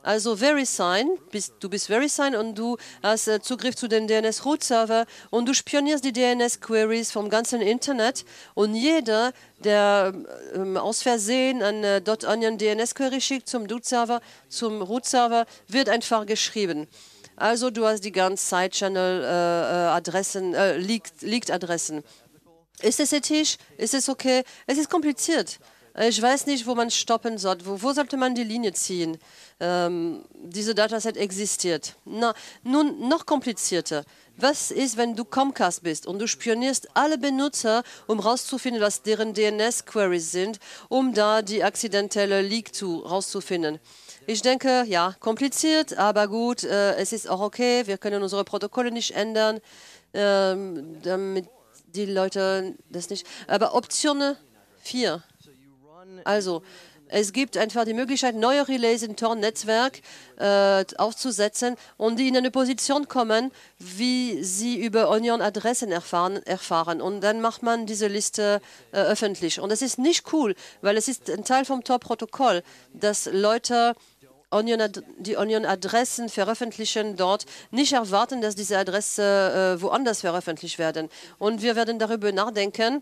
Also VeriSign, bist, du bist VeriSign und du hast äh, Zugriff zu den D N S-Root-Server und du spionierst die D N S-Queries vom ganzen Internet und jeder, der ähm, aus Versehen eine .onion D N S-Query schickt zum Root-Server, zum Root-Server, wird einfach geschrieben. Also du hast die ganzen Side-Channel-Adressen, äh, äh, Leaked-Adressen. Ist es ethisch? Ist es okay? Es ist kompliziert. Ich weiß nicht, wo man stoppen sollte. Wo, wo sollte man die Linie ziehen? Ähm, diese Dataset existiert. Na, nun, noch komplizierter. Was ist, wenn du Comcast bist und du spionierst alle Benutzer, um herauszufinden, was deren D N S-Queries sind, um da die akzidentelle Leak zu, rauszufinden? Ich denke, ja, kompliziert, aber gut, äh, es ist auch okay. Wir können unsere Protokolle nicht ändern, ähm, damit die Leute das nicht... Aber Option vier. Also, es gibt einfach die Möglichkeit, neue Relays im Tor-Netzwerk äh, aufzusetzen und die in eine Position kommen, wie sie über Onion-Adressen erfahren, erfahren. Und dann macht man diese Liste äh, öffentlich. Und das ist nicht cool, weil es ist ein Teil vom Tor-Protokoll, dass Leute Onion, die Onion-Adressen veröffentlichen dort, nicht erwarten, dass diese Adressen äh, woanders veröffentlicht werden. Und wir werden darüber nachdenken,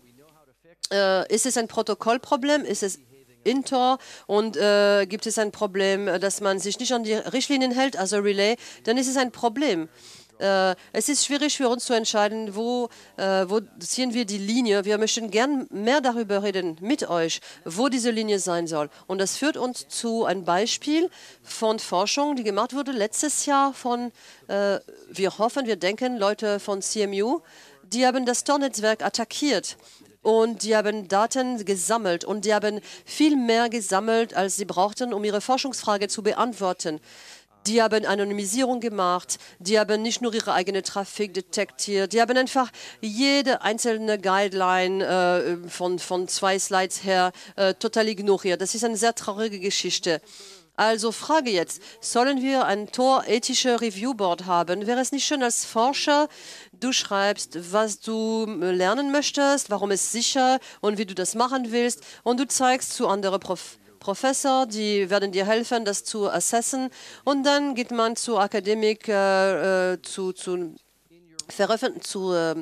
äh, ist es ein Protokollproblem, ist es in Tor und äh, gibt es ein Problem, dass man sich nicht an die Richtlinien hält, also Relay, dann ist es ein Problem. Äh, es ist schwierig für uns zu entscheiden, wo, äh, wo ziehen wir die Linie. Wir möchten gern mehr darüber reden mit euch, wo diese Linie sein soll. Und das führt uns zu einem Beispiel von Forschung, die gemacht wurde letztes Jahr von, äh, wir hoffen, wir denken, Leute von C M U, die haben das Tor-Netzwerk attackiert. Und die haben Daten gesammelt und die haben viel mehr gesammelt, als sie brauchten, um ihre Forschungsfrage zu beantworten. Die haben Anonymisierung gemacht, die haben nicht nur ihre eigene Traffic detektiert, die haben einfach jede einzelne Guideline äh, von, von zwei Slides her äh, total ignoriert. Das ist eine sehr traurige Geschichte. Also Frage jetzt, sollen wir ein Tor-ethische Review-Board haben? Wäre es nicht schön als Forscher, du schreibst, was du lernen möchtest, warum es sicher und wie du das machen willst und du zeigst zu anderen Prof Professor, die werden dir helfen, das zu assessen und dann geht man zu Akademik, äh, äh, zu, zu veröffentlichen, zu... Äh,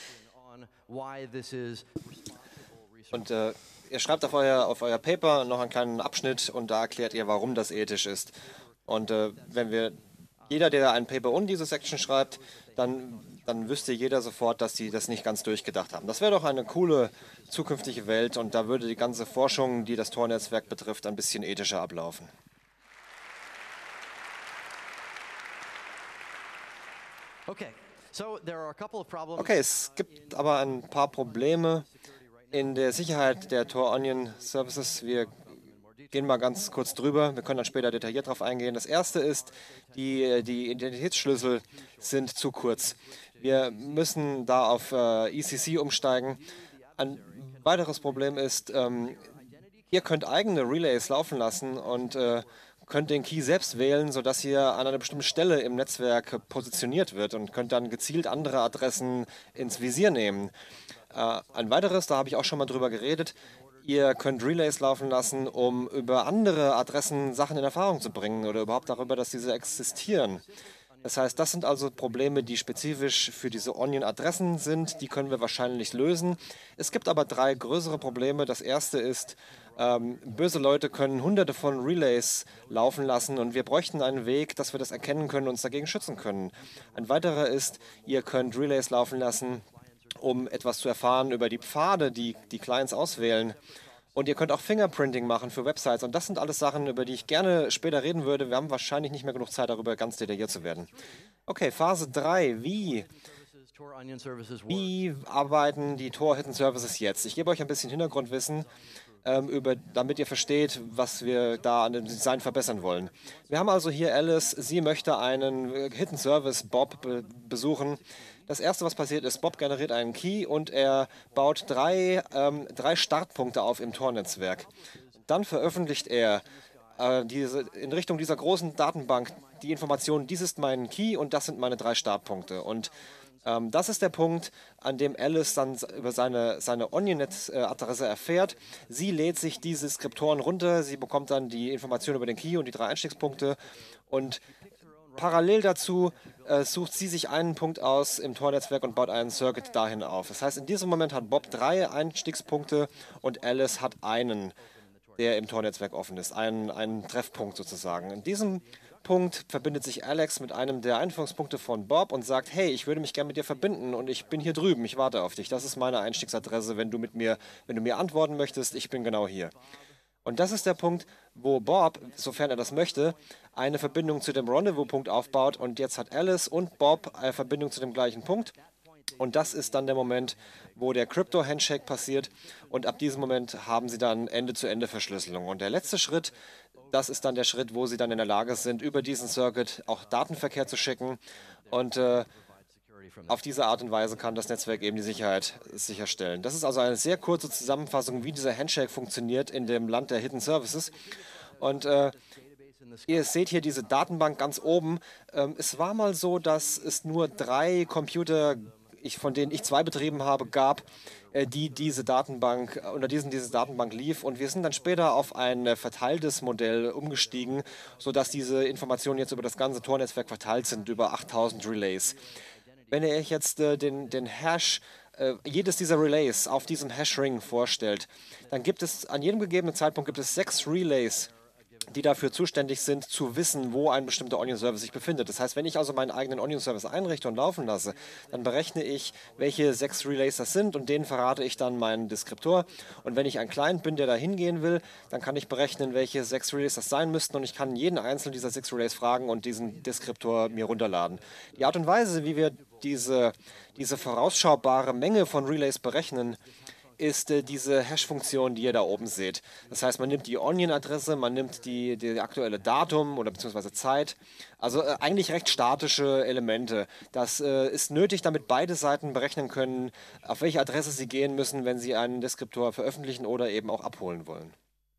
und äh, ihr schreibt auf euer, auf euer Paper noch einen kleinen Abschnitt und da erklärt ihr, warum das ethisch ist. Und äh, wenn wir, jeder, der ein Paper und diese Section schreibt, dann, dann wüsste jeder sofort, dass sie das nicht ganz durchgedacht haben. Das wäre doch eine coole zukünftige Welt und da würde die ganze Forschung, die das Tor-Netzwerk betrifft, ein bisschen ethischer ablaufen. Okay, so there are a couple of problems. Okay, es gibt aber ein paar Probleme in der Sicherheit der Tor-Onion Services. Wir gehen mal ganz kurz drüber. Wir können dann später detailliert darauf eingehen. Das erste ist, die, die Identitätsschlüssel sind zu kurz. Wir müssen da auf äh, E C C umsteigen. Ein weiteres Problem ist, ähm, ihr könnt eigene Relays laufen lassen und äh, könnt den Key selbst wählen, sodass ihr an einer bestimmten Stelle im Netzwerk positioniert wird und könnt dann gezielt andere Adressen ins Visier nehmen. Äh, ein weiteres, da habe ich auch schon mal drüber geredet, ihr könnt Relays laufen lassen, um über andere Adressen Sachen in Erfahrung zu bringen oder überhaupt darüber, dass diese existieren. Das heißt, das sind also Probleme, die spezifisch für diese Onion-Adressen sind. Die können wir wahrscheinlich lösen. Es gibt aber drei größere Probleme. Das erste ist, ähm, böse Leute können hunderte von Relays laufen lassen und wir bräuchten einen Weg, dass wir das erkennen können und uns dagegen schützen können. Ein weiterer ist, ihr könnt Relays laufen lassen, um etwas zu erfahren über die Pfade, die die Clients auswählen. Und ihr könnt auch Fingerprinting machen für Websites. Und das sind alles Sachen, über die ich gerne später reden würde. Wir haben wahrscheinlich nicht mehr genug Zeit, darüber ganz detailliert zu werden. Okay, Phase drei. Wie, wie arbeiten die Tor Hidden Services jetzt? Ich gebe euch ein bisschen Hintergrundwissen, ähm, über, damit ihr versteht, was wir da an dem Design verbessern wollen. Wir haben also hier Alice. Sie möchte einen Hidden Service Bob be besuchen. Das erste, was passiert ist, Bob generiert einen Key und er baut drei, ähm, drei Startpunkte auf im Tor-Netzwerk. Dann veröffentlicht er äh, diese, in Richtung dieser großen Datenbank die Information, dies ist mein Key und das sind meine drei Startpunkte. Und Ähm, das ist der Punkt, an dem Alice dann über seine, seine OnionNet-Adresse erfährt. Sie lädt sich diese Skriptoren runter, sie bekommt dann die Informationen über den Key und die drei Einstiegspunkte und parallel dazu äh, sucht sie sich einen Punkt aus im Tor-Netzwerk und baut einen Circuit dahin auf. Das heißt, in diesem Moment hat Bob drei Einstiegspunkte und Alice hat einen, der im Tor-Netzwerk offen ist, einen, einen Treffpunkt sozusagen. In diesem Punkt verbindet sich Alex mit einem der Einführungspunkte von Bob und sagt, hey, ich würde mich gerne mit dir verbinden und ich bin hier drüben, ich warte auf dich. Das ist meine Einstiegsadresse, wenn du mit mir, wenn du mir antworten möchtest, ich bin genau hier. Und das ist der Punkt, wo Bob, sofern er das möchte, eine Verbindung zu dem Rendezvous-Punkt aufbaut und jetzt hat Alice und Bob eine Verbindung zu dem gleichen Punkt. Und das ist dann der Moment, wo der Crypto-Handshake passiert und ab diesem Moment haben sie dann Ende-zu-Ende-Verschlüsselung. Und der letzte Schritt, das ist dann der Schritt, wo sie dann in der Lage sind, über diesen Circuit auch Datenverkehr zu schicken und äh, auf diese Art und Weise kann das Netzwerk eben die Sicherheit sicherstellen. Das ist also eine sehr kurze Zusammenfassung, wie dieser Handshake funktioniert in dem Land der Hidden Services. Und äh, ihr seht hier diese Datenbank ganz oben. Ähm, es war mal so, dass es nur drei Computer, ich, von denen ich zwei betrieben habe, gab, äh, die diese Datenbank, unter diesen diese Datenbank lief. Und wir sind dann später auf ein äh, verteiltes Modell umgestiegen, sodass diese Informationen jetzt über das ganze Tor-Netzwerk verteilt sind, über achttausend Relays. Wenn ihr euch jetzt äh, den, den Hash, äh, jedes dieser Relays auf diesem Hash-Ring vorstellt, dann gibt es an jedem gegebenen Zeitpunkt gibt es sechs Relays, die dafür zuständig sind, zu wissen, wo ein bestimmter Onion-Service sich befindet. Das heißt, wenn ich also meinen eigenen Onion-Service einrichte und laufen lasse, dann berechne ich, welche sechs Relays das sind und denen verrate ich dann meinen Deskriptor. Und wenn ich ein Client bin, der da hingehen will, dann kann ich berechnen, welche sechs Relays das sein müssten und ich kann jeden einzelnen dieser sechs Relays fragen und diesen Deskriptor mir runterladen. Die Art und Weise, wie wir diese, diese vorausschaubare Menge von Relays berechnen, ist äh, diese Hash-Funktion, die ihr da oben seht. Das heißt, man nimmt die Onion-Adresse, man nimmt die, die aktuelle Datum oder beziehungsweise Zeit. Also äh, eigentlich recht statische Elemente. Das äh, ist nötig, damit beide Seiten berechnen können, auf welche Adresse sie gehen müssen, wenn sie einen Deskriptor veröffentlichen oder eben auch abholen wollen.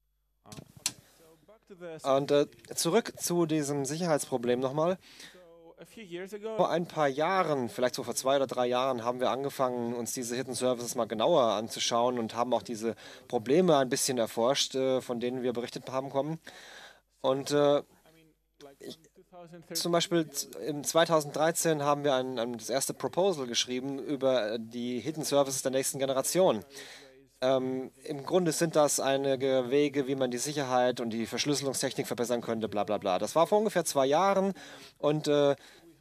Und äh, zurück zu diesem Sicherheitsproblem nochmal. Vor ein paar Jahren, vielleicht so vor zwei oder drei Jahren, haben wir angefangen, uns diese Hidden Services mal genauer anzuschauen und haben auch diese Probleme ein bisschen erforscht, äh, von denen wir berichtet haben kommen. Und äh, ich, zum Beispiel im zweitausenddreizehn haben wir ein, ein, das erste Proposal geschrieben über die Hidden Services der nächsten Generation. Ähm, Im Grunde sind das einige Wege, wie man die Sicherheit und die Verschlüsselungstechnik verbessern könnte, bla bla bla. Das war vor ungefähr zwei Jahren und äh,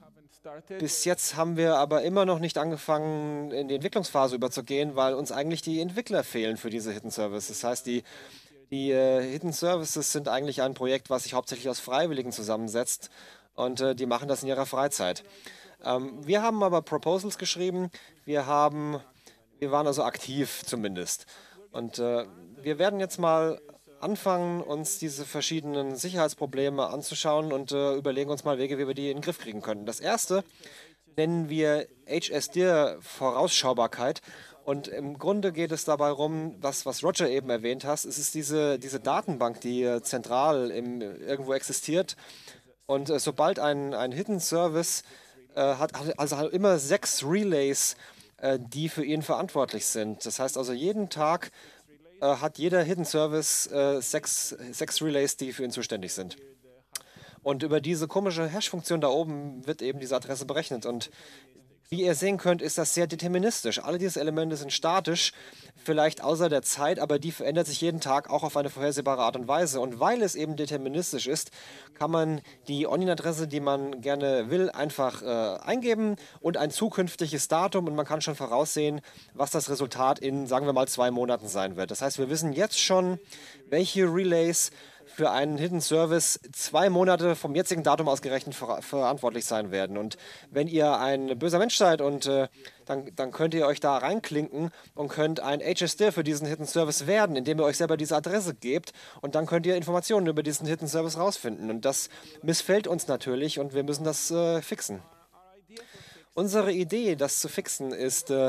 bis jetzt haben wir aber immer noch nicht angefangen, in die Entwicklungsphase überzugehen, weil uns eigentlich die Entwickler fehlen für diese Hidden Services. Das heißt, die, die äh, Hidden Services sind eigentlich ein Projekt, was sich hauptsächlich aus Freiwilligen zusammensetzt und äh, die machen das in ihrer Freizeit. Ähm, wir haben aber Proposals geschrieben, wir haben... Wir waren also aktiv zumindest. Und äh, wir werden jetzt mal anfangen, uns diese verschiedenen Sicherheitsprobleme anzuschauen und äh, überlegen uns mal Wege, wie wir die in den Griff kriegen können. Das erste nennen wir H S D R-Vorausschaubarkeit. Und im Grunde geht es dabei darum, das, was Roger eben erwähnt hat, es ist diese, diese Datenbank, die äh, zentral im, irgendwo existiert. Und äh, sobald ein, ein Hidden Service äh, hat, hat also halt immer sechs Relays, die für ihn verantwortlich sind. Das heißt also, jeden Tag äh, hat jeder Hidden Service äh, sechs, sechs Relays, die für ihn zuständig sind. Und über diese komische Hash-Funktion da oben wird eben diese Adresse berechnet. Und wie ihr sehen könnt, ist das sehr deterministisch. Alle diese Elemente sind statisch, vielleicht außer der Zeit, aber die verändert sich jeden Tag auch auf eine vorhersehbare Art und Weise. Und weil es eben deterministisch ist, kann man die Onion-Adresse, die man gerne will, einfach äh, eingeben und ein zukünftiges Datum und man kann schon voraussehen, was das Resultat in, sagen wir mal, zwei Monaten sein wird. Das heißt, wir wissen jetzt schon, welche Relays für einen Hidden Service zwei Monate vom jetzigen Datum ausgerechnet ver verantwortlich sein werden. Und wenn ihr ein böser Mensch seid, und äh, dann, dann könnt ihr euch da reinklinken und könnt ein H S D für diesen Hidden Service werden, indem ihr euch selber diese Adresse gebt und dann könnt ihr Informationen über diesen Hidden Service rausfinden. Und das missfällt uns natürlich und wir müssen das äh, fixen. Unsere Idee, das zu fixen, ist, äh,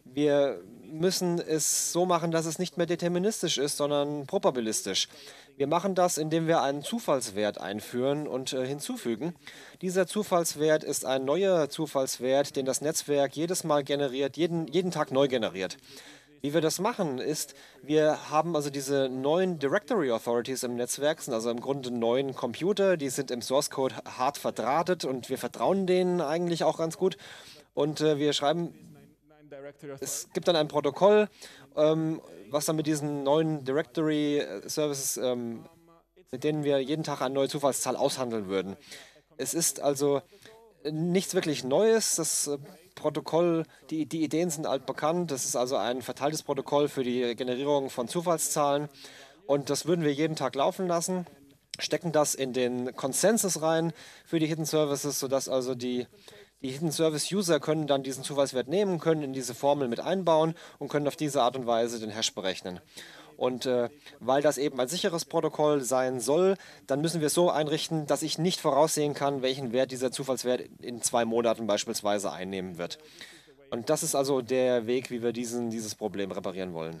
Wir müssen es so machen, dass es nicht mehr deterministisch ist, sondern probabilistisch. Wir machen das, indem wir einen Zufallswert einführen und äh, hinzufügen. Dieser Zufallswert ist ein neuer Zufallswert, den das Netzwerk jedes Mal generiert, jeden, jeden Tag neu generiert. Wie wir das machen, ist, wir haben also diese neuen Directory Authorities im Netzwerk, sind also im Grunde neuen Computer, die sind im Source Code hart verdrahtet und wir vertrauen denen eigentlich auch ganz gut. Und äh, wir schreiben, es gibt dann ein Protokoll, ähm, was dann mit diesen neuen Directory Services, ähm, mit denen wir jeden Tag eine neue Zufallszahl aushandeln würden. Es ist also nichts wirklich Neues. Das äh, Protokoll, die, die Ideen sind altbekannt. Das ist also ein verteiltes Protokoll für die Generierung von Zufallszahlen. Und das würden wir jeden Tag laufen lassen, stecken das in den Consensus rein für die Hidden Services, sodass also die, die Hidden Service User können dann diesen Zufallswert nehmen, können in diese Formel mit einbauen und können auf diese Art und Weise den Hash berechnen. Und äh, weil das eben ein sicheres Protokoll sein soll, dann müssen wir es so einrichten, dass ich nicht voraussehen kann, welchen Wert dieser Zufallswert in zwei Monaten beispielsweise einnehmen wird. Und das ist also der Weg, wie wir diesen, dieses Problem reparieren wollen.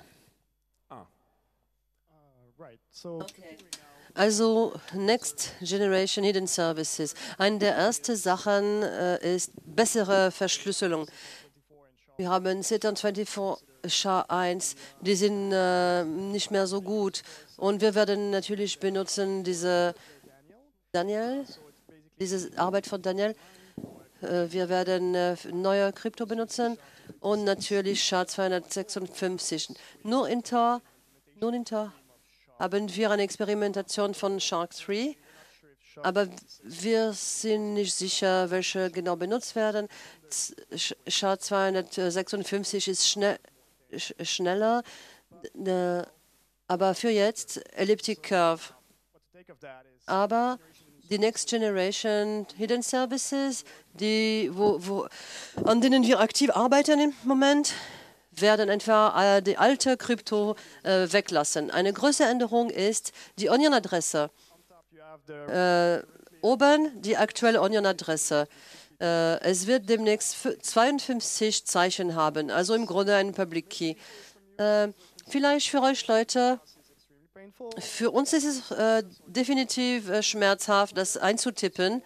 Also Next Generation Hidden Services. Eine der ersten Sachen äh, ist bessere Verschlüsselung. Wir haben C E T A vierundzwanzig S H A eins, die sind äh, nicht mehr so gut. Und wir werden natürlich benutzen diese Daniel, diese Arbeit von Daniel. Äh, wir werden äh, neue Krypto benutzen und natürlich S H A zweihundertsechsundfünfzig. Nur in Tor, nur in Tor haben wir eine Experimentation von Shark drei. Aber wir sind nicht sicher, welche genau benutzt werden. S H A zweihundertsechsundfünfzig ist schnell, sch schneller, äh, aber für jetzt Elliptic Curve. Aber die Next Generation Hidden Services, die, wo, wo, an denen wir aktiv arbeiten im Moment, werden einfach äh, die alte Krypto äh, weglassen. Eine große Änderung ist die Onion-Adresse. Äh, oben die aktuelle Onion-Adresse. Äh, es wird demnächst zweiundfünfzig Zeichen haben, also im Grunde ein Public Key. Äh, vielleicht für euch Leute, für uns ist es äh, definitiv äh, schmerzhaft, das einzutippen,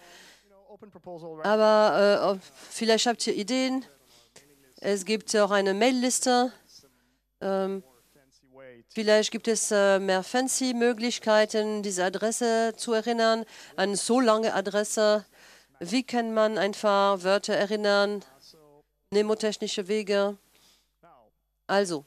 aber äh, vielleicht habt ihr Ideen. Es gibt auch eine Mailliste. Ähm, Vielleicht gibt es äh, mehr fancy Möglichkeiten, diese Adresse zu erinnern, eine so lange Adresse. Wie kann man einfach Wörter erinnern, mnemotechnische Wege? Also,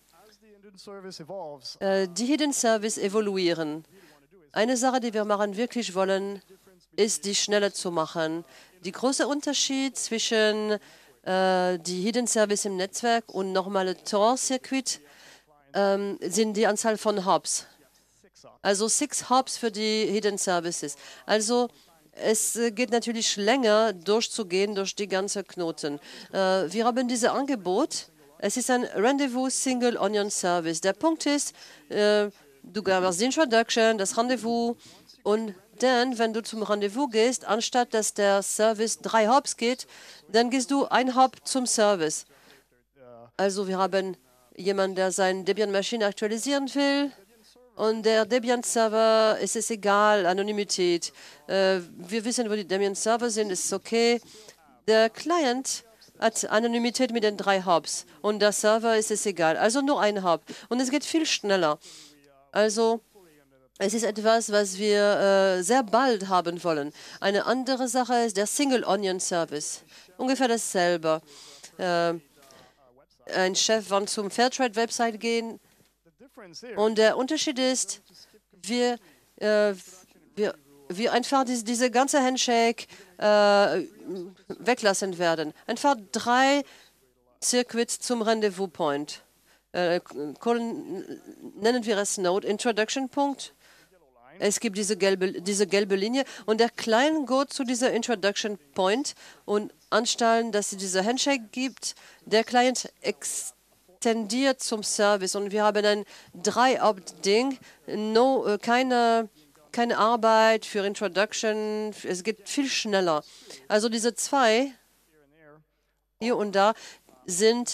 äh, die Hidden Service evoluieren. Eine Sache, die wir machen wirklich wollen, ist, die schneller zu machen. Der große Unterschied zwischen äh, die Hidden Service im Netzwerk und normale Tor-Circuit Ähm, sind die Anzahl von Hubs. Also six Hubs für die Hidden Services. Also es geht natürlich länger durchzugehen durch die ganzen Knoten. Äh, wir haben dieses Angebot. Es ist ein Rendezvous Single Onion Service. Der Punkt ist, äh, du gibst die Introduction, das Rendezvous und dann, wenn du zum Rendezvous gehst, anstatt dass der Service drei Hubs geht, dann gehst du ein Hub zum Service. Also wir haben jemand, der seine Debian-Maschine aktualisieren will und der Debian-Server, ist es egal, Anonymität. Äh, wir wissen, wo die Debian-Server sind, ist okay. Der Client hat Anonymität mit den drei Hubs und der Server ist es egal, also nur ein Hub. Und es geht viel schneller. Also es ist etwas, was wir äh, sehr bald haben wollen. Eine andere Sache ist der Single-Onion-Service. Ungefähr dasselbe. Äh, Ein Chef wird zum Fairtrade-Website gehen und der Unterschied ist, wir, äh, wir, wir einfach diese, diese ganze Handshake äh, weglassen werden. Einfach drei Circuits zum Rendezvous-Point. Äh, nennen wir es Node Introduction Punkt. Es gibt diese gelbe, diese gelbe Linie und der Client geht zu dieser Introduction Point und anstelle, dass es diese Handshake gibt, der Client extendiert zum Service und wir haben ein Drei-Opt-Ding, no, keine, keine Arbeit für Introduction, es geht viel schneller. Also diese zwei hier und da sind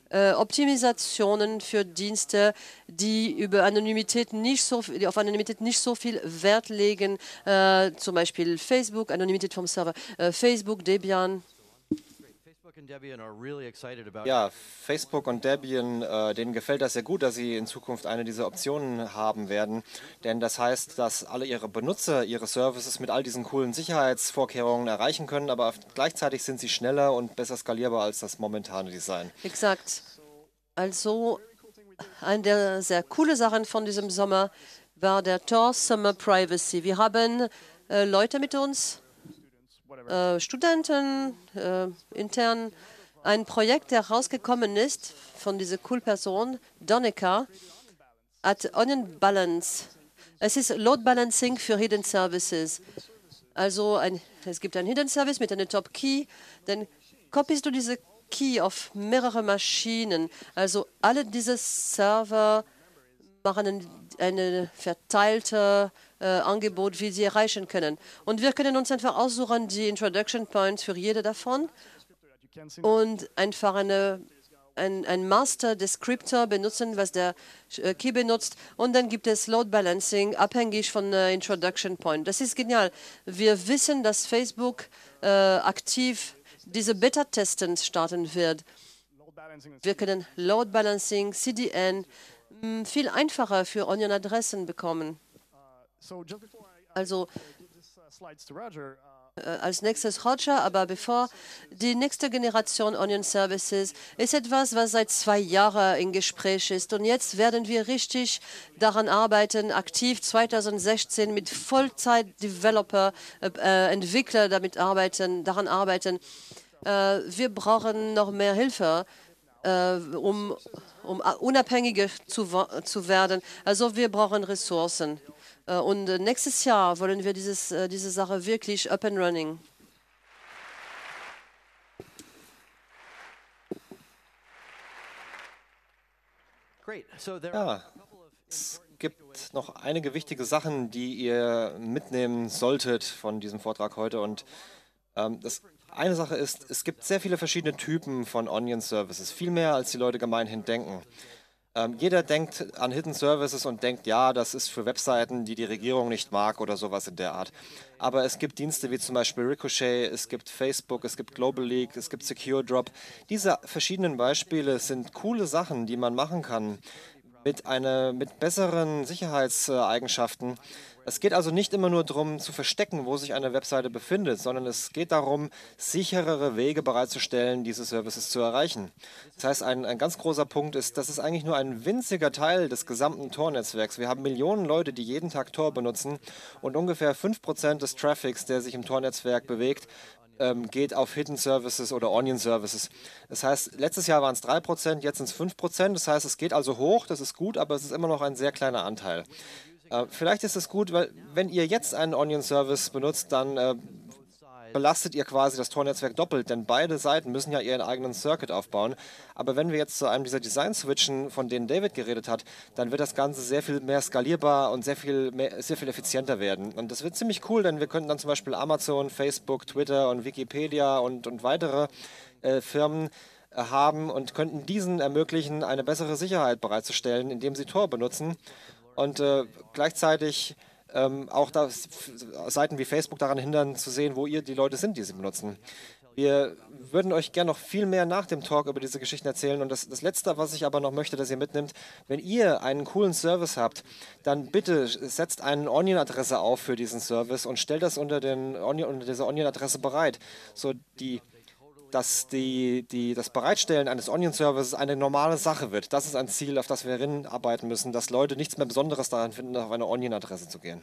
äh, Optimisationen für Dienste, die über Anonymität nicht so, die auf Anonymität nicht so viel Wert legen, äh, zum Beispiel Facebook, Anonymität vom Server, äh, Facebook, Debian. Ja, Facebook und Debian, äh, denen gefällt das sehr gut, dass sie in Zukunft eine dieser Optionen haben werden. Denn das heißt, dass alle ihre Benutzer ihre Services mit all diesen coolen Sicherheitsvorkehrungen erreichen können, aber gleichzeitig sind sie schneller und besser skalierbar als das momentane Design. Exakt. Also, eine der sehr coole Sachen von diesem Sommer war der Tor Summer Privacy. Wir haben äh, Leute mit uns, äh, Studenten, äh, intern, ein Projekt, der rausgekommen ist von dieser cool Person, Donica, at Onion Balance. Es ist Load Balancing für Hidden Services. Also ein, es gibt einen Hidden Service mit einer Top Key, dann kopierst du diese Key auf mehrere Maschinen. Also alle diese Server machen ein eine verteilte äh, Angebot, wie sie erreichen können. Und wir können uns einfach aussuchen, die Introduction Points für jede davon und einfach eine, ein, ein Master Descriptor benutzen, was der äh, Key benutzt. Und dann gibt es Load Balancing, abhängig von äh, Introduction Point. Das ist genial. Wir wissen, dass Facebook äh, aktiv diese Beta-Testen starten wird. Wir können Load Balancing, C D N, mh, viel einfacher für Onion-Adressen bekommen. Also äh, als nächstes Roger, aber bevor die nächste Generation Onion Services ist etwas, was seit zwei Jahren im Gespräch ist. Und jetzt werden wir richtig daran arbeiten, aktiv zwanzig sechzehn mit Vollzeit-Developer, äh, Entwickler damit arbeiten, daran arbeiten. Äh, wir brauchen noch mehr Hilfe, äh, um, um unabhängiger zu, zu werden. Also wir brauchen Ressourcen. Äh, und äh, nächstes Jahr wollen wir dieses, äh, diese Sache wirklich up and running. Ja, es gibt noch einige wichtige Sachen, die ihr mitnehmen solltet von diesem Vortrag heute. Und ähm, das eine Sache ist, es gibt sehr viele verschiedene Typen von Onion Services, viel mehr als die Leute gemeinhin denken. Ähm, jeder denkt an Hidden Services und denkt, ja, das ist für Webseiten, die die Regierung nicht mag oder sowas in der Art. Aber es gibt Dienste wie zum Beispiel Ricochet, es gibt Facebook, es gibt Global Leak, es gibt Secure Drop. Diese verschiedenen Beispiele sind coole Sachen, die man machen kann mit, eine, mit besseren Sicherheitseigenschaften. Es geht also nicht immer nur darum, zu verstecken, wo sich eine Webseite befindet, sondern es geht darum, sicherere Wege bereitzustellen, diese Services zu erreichen. Das heißt, ein, ein ganz großer Punkt ist, das ist eigentlich nur ein winziger Teil des gesamten Tor-Netzwerks. Wir haben Millionen Leute, die jeden Tag Tor benutzen und ungefähr fünf Prozent des Traffics, der sich im Tor-Netzwerk bewegt, ähm, geht auf Hidden Services oder Onion Services. Das heißt, letztes Jahr waren es drei Prozent, jetzt sind es fünf Prozent. Das heißt, es geht also hoch, das ist gut, aber es ist immer noch ein sehr kleiner Anteil. Äh, vielleicht ist es gut, weil wenn ihr jetzt einen Onion-Service benutzt, dann äh, belastet ihr quasi das Tor-Netzwerk doppelt, denn beide Seiten müssen ja ihren eigenen Circuit aufbauen. Aber wenn wir jetzt zu einem dieser Design-Switchen, von denen David geredet hat, dann wird das Ganze sehr viel mehr skalierbar und sehr viel, mehr, sehr viel effizienter werden. Und das wird ziemlich cool, denn wir könnten dann zum Beispiel Amazon, Facebook, Twitter und Wikipedia und, und weitere äh, Firmen haben und könnten diesen ermöglichen, eine bessere Sicherheit bereitzustellen, indem sie Tor benutzen. Und äh, gleichzeitig ähm, auch das, Seiten wie Facebook daran hindern, zu sehen, wo ihr die Leute sind, die sie benutzen. Wir würden euch gerne noch viel mehr nach dem Talk über diese Geschichten erzählen. Und das, das Letzte, was ich aber noch möchte, dass ihr mitnimmt, wenn ihr einen coolen Service habt, dann bitte setzt eine Onion-Adresse auf für diesen Service und stellt das unter, den Onion, unter dieser Onion-Adresse bereit, so die dass die, die, das Bereitstellen eines Onion-Services eine normale Sache wird. Das ist ein Ziel, auf das wir hinarbeiten müssen, dass Leute nichts mehr Besonderes daran finden, auf eine Onion-Adresse zu gehen.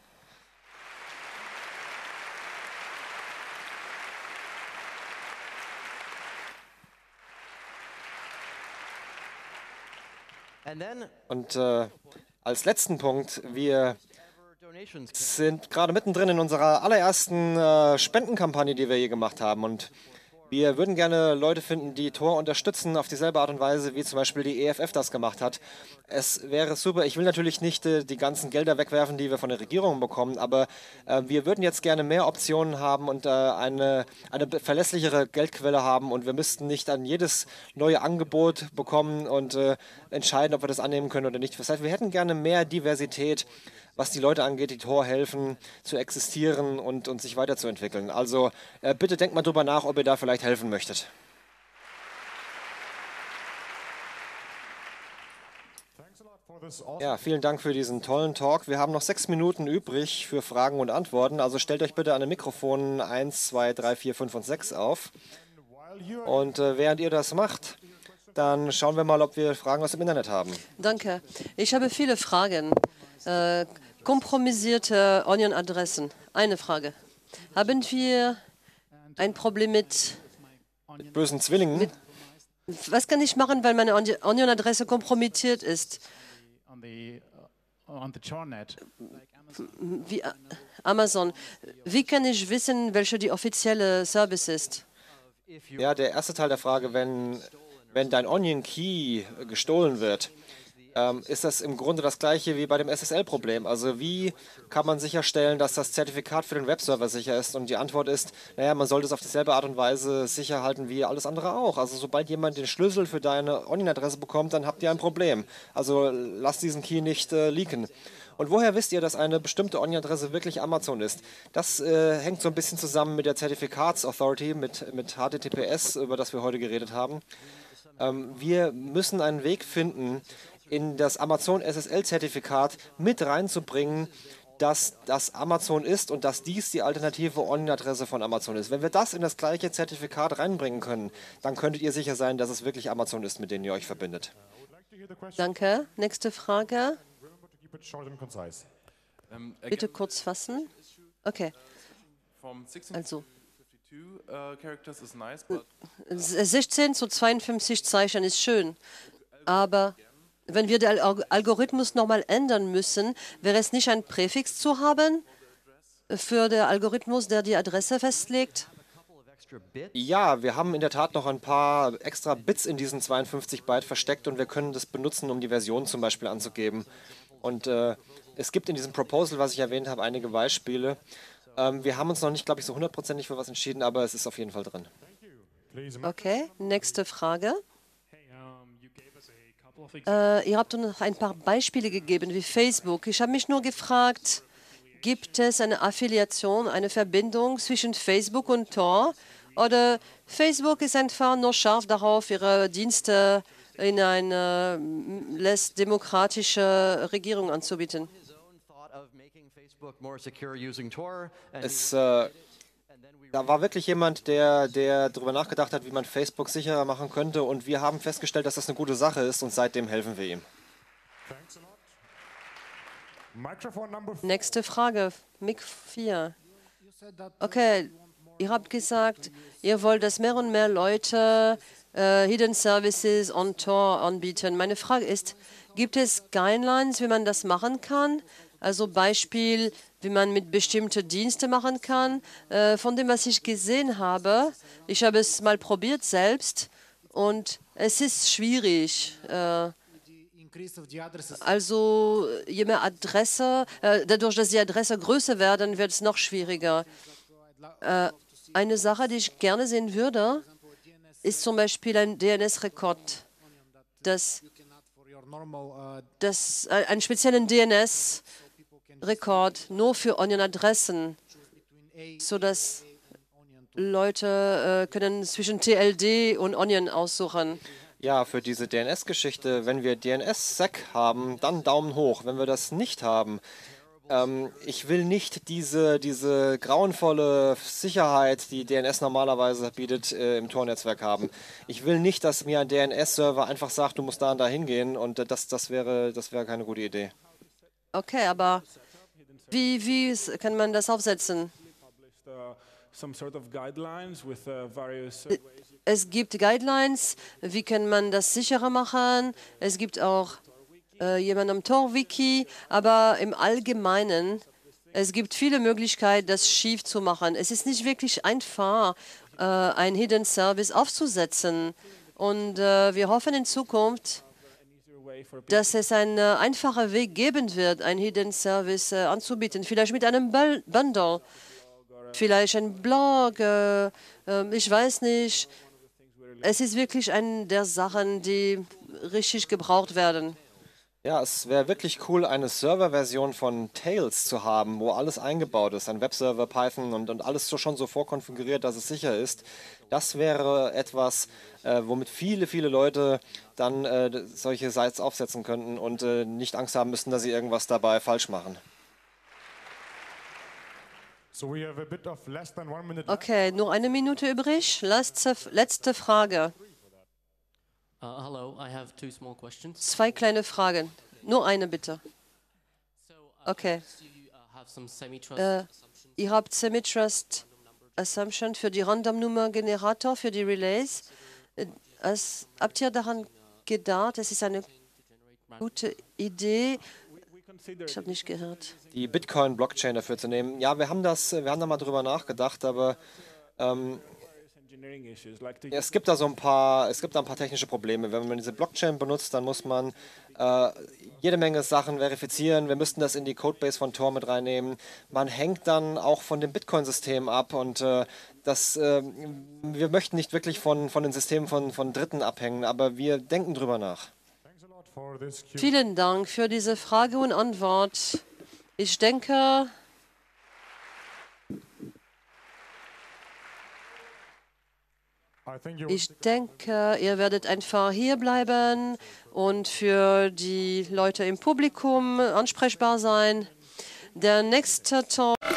Und äh, als letzten Punkt, wir sind gerade mittendrin in unserer allerersten äh, Spendenkampagne, die wir je gemacht haben. Und Wir würden gerne Leute finden, die Tor unterstützen, auf dieselbe Art und Weise, wie zum Beispiel die E F F das gemacht hat. Es wäre super, ich will natürlich nicht äh, die ganzen Gelder wegwerfen, die wir von der Regierung bekommen, aber äh, wir würden jetzt gerne mehr Optionen haben und äh, eine, eine verlässlichere Geldquelle haben und wir müssten nicht an jedes neue Angebot bekommen und äh, entscheiden, ob wir das annehmen können oder nicht. Das heißt, wir hätten gerne mehr Diversität, was die Leute angeht, die Tor helfen, zu existieren und, und sich weiterzuentwickeln. Also äh, bitte denkt mal drüber nach, ob ihr da vielleicht helfen möchtet. Ja, vielen Dank für diesen tollen Talk. Wir haben noch sechs Minuten übrig für Fragen und Antworten. Also stellt euch bitte an den Mikrofonen eins, zwei, drei, vier, fünf und sechs auf. Und äh, während ihr das macht, dann schauen wir mal, ob wir Fragen aus dem Internet haben. Danke. Ich habe viele Fragen. Äh, kompromissierte Onion-Adressen. Eine Frage. Haben wir ein Problem mit, mit bösen Zwillingen? Mit, was kann ich machen, weil meine Onion-Adresse kompromittiert ist? Wie Amazon. Wie kann ich wissen, welche die offizielle Service ist? Ja, der erste Teil der Frage, wenn, wenn dein Onion Key gestohlen wird, Ähm, ist das im Grunde das gleiche wie bei dem S S L-Problem. Also wie kann man sicherstellen, dass das Zertifikat für den Webserver sicher ist? Und die Antwort ist, naja, man sollte es auf dieselbe Art und Weise sicher halten wie alles andere auch. Also sobald jemand den Schlüssel für deine Onion-Adresse bekommt, dann habt ihr ein Problem. Also lasst diesen Key nicht äh, leaken. Und woher wisst ihr, dass eine bestimmte Onion-Adresse wirklich Amazon ist? Das äh, hängt so ein bisschen zusammen mit der Zertifikats-Authority, mit, mit H T T P S, über das wir heute geredet haben. Ähm, wir müssen einen Weg finden, in das Amazon S S L-Zertifikat mit reinzubringen, dass das Amazon ist und dass dies die alternative Onion-Adresse von Amazon ist. Wenn wir das in das gleiche Zertifikat reinbringen können, dann könntet ihr sicher sein, dass es wirklich Amazon ist, mit dem ihr euch verbindet. Danke. Nächste Frage. Bitte kurz fassen. Okay. Also. sechzehn zu zweiundfünfzig Zeichen ist schön, aber wenn wir den Algorithmus nochmal ändern müssen, wäre es nicht ein Präfix zu haben für den Algorithmus, der die Adresse festlegt? Ja, wir haben in der Tat noch ein paar extra Bits in diesen zweiundfünfzig Byte versteckt und wir können das benutzen, um die Version zum Beispiel anzugeben. Und äh, es gibt in diesem Proposal, was ich erwähnt habe, einige Beispiele. Ähm, wir haben uns noch nicht, glaube ich, so hundertprozentig für was entschieden, aber es ist auf jeden Fall drin. Okay, nächste Frage. Äh, ihr habt uns noch ein paar Beispiele gegeben, wie Facebook. Ich habe mich nur gefragt, gibt es eine Affiliation, eine Verbindung zwischen Facebook und Tor? Oder Facebook ist einfach nur scharf darauf, ihre Dienste in eine less demokratische Regierung anzubieten? Es, äh, da war wirklich jemand, der, der darüber nachgedacht hat, wie man Facebook sicherer machen könnte. Und wir haben festgestellt, dass das eine gute Sache ist und seitdem helfen wir ihm. Nächste Frage, Mic vier. Okay, ihr habt gesagt, ihr wollt, dass mehr und mehr Leute äh, Hidden Services on Tor anbieten. Meine Frage ist, gibt es Guidelines, wie man das machen kann? Also Beispiel, wie man mit bestimmten Diensten machen kann. Äh, von dem, was ich gesehen habe, ich habe es mal probiert selbst und es ist schwierig. Äh, also je mehr Adresse, äh, dadurch, dass die Adresse größer werden, wird es noch schwieriger. Äh, eine Sache, die ich gerne sehen würde, ist zum Beispiel ein D N S-Rekord, das, das, äh, einen speziellen D N S-Rekord nur für Onion-Adressen, sodass Leute äh, können zwischen T L D und Onion aussuchen. Ja, für diese D N S-Geschichte, wenn wir D N S-Sec haben, dann Daumen hoch. Wenn wir das nicht haben, ähm, ich will nicht diese, diese grauenvolle Sicherheit, die D N S normalerweise bietet, äh, im Tor-Netzwerk haben. Ich will nicht, dass mir ein D N S-Server einfach sagt, du musst da und da hingehen und äh, das, das, wäre, das wäre keine gute Idee. Okay, aber wie, wie kann man das aufsetzen? Es gibt Guidelines, wie kann man das sicherer machen. Es gibt auch äh, jemanden am Tor-Wiki, aber im Allgemeinen, es gibt viele Möglichkeiten, das schief zu machen. Es ist nicht wirklich einfach äh, einen Hidden Service aufzusetzen. Und äh, wir hoffen in Zukunft, dass es einen äh, einfachen Weg geben wird, einen Hidden Service äh, anzubieten. Vielleicht mit einem Bundle, vielleicht ein Blog, äh, äh, ich weiß nicht. Es ist wirklich eine der Sachen, die richtig gebraucht werden. Ja, es wäre wirklich cool, eine Serverversion von Tails zu haben, wo alles eingebaut ist, ein Webserver, Python und, und alles so schon so vorkonfiguriert, dass es sicher ist. Das wäre etwas, äh, womit viele, viele Leute dann äh, solche Sites aufsetzen könnten und äh, nicht Angst haben müssten, dass sie irgendwas dabei falsch machen. Okay, nur eine Minute übrig. Letzte, letzte Frage. Uh, hello, I have two small questions. Zwei kleine Fragen. Nur eine bitte. So, uh, Okay. do you uh, have some semi-trust Äh, assumptions? ihr habt Semi-Trust Assumption für die Random-Nummer-Generator, für die Relays. Äh, als, habt ihr daran gedacht? Es ist eine gute Idee. Ich habe nicht gehört. Die Bitcoin-Blockchain dafür zu nehmen. Ja, wir haben das, wir haben da mal drüber nachgedacht, aber ähm, es gibt da so ein paar, es gibt da ein paar technische Probleme. Wenn man diese Blockchain benutzt, dann muss man äh, jede Menge Sachen verifizieren. Wir müssten das in die Codebase von Tor mit reinnehmen. Man hängt dann auch von dem Bitcoin-System ab und äh, das, äh, wir möchten nicht wirklich von, von den Systemen von, von Dritten abhängen, aber wir denken drüber nach. Vielen Dank für diese Frage und Antwort. Ich denke, ich denke, ihr werdet einfach hier bleiben und für die Leute im Publikum ansprechbar sein. Der nächste Talk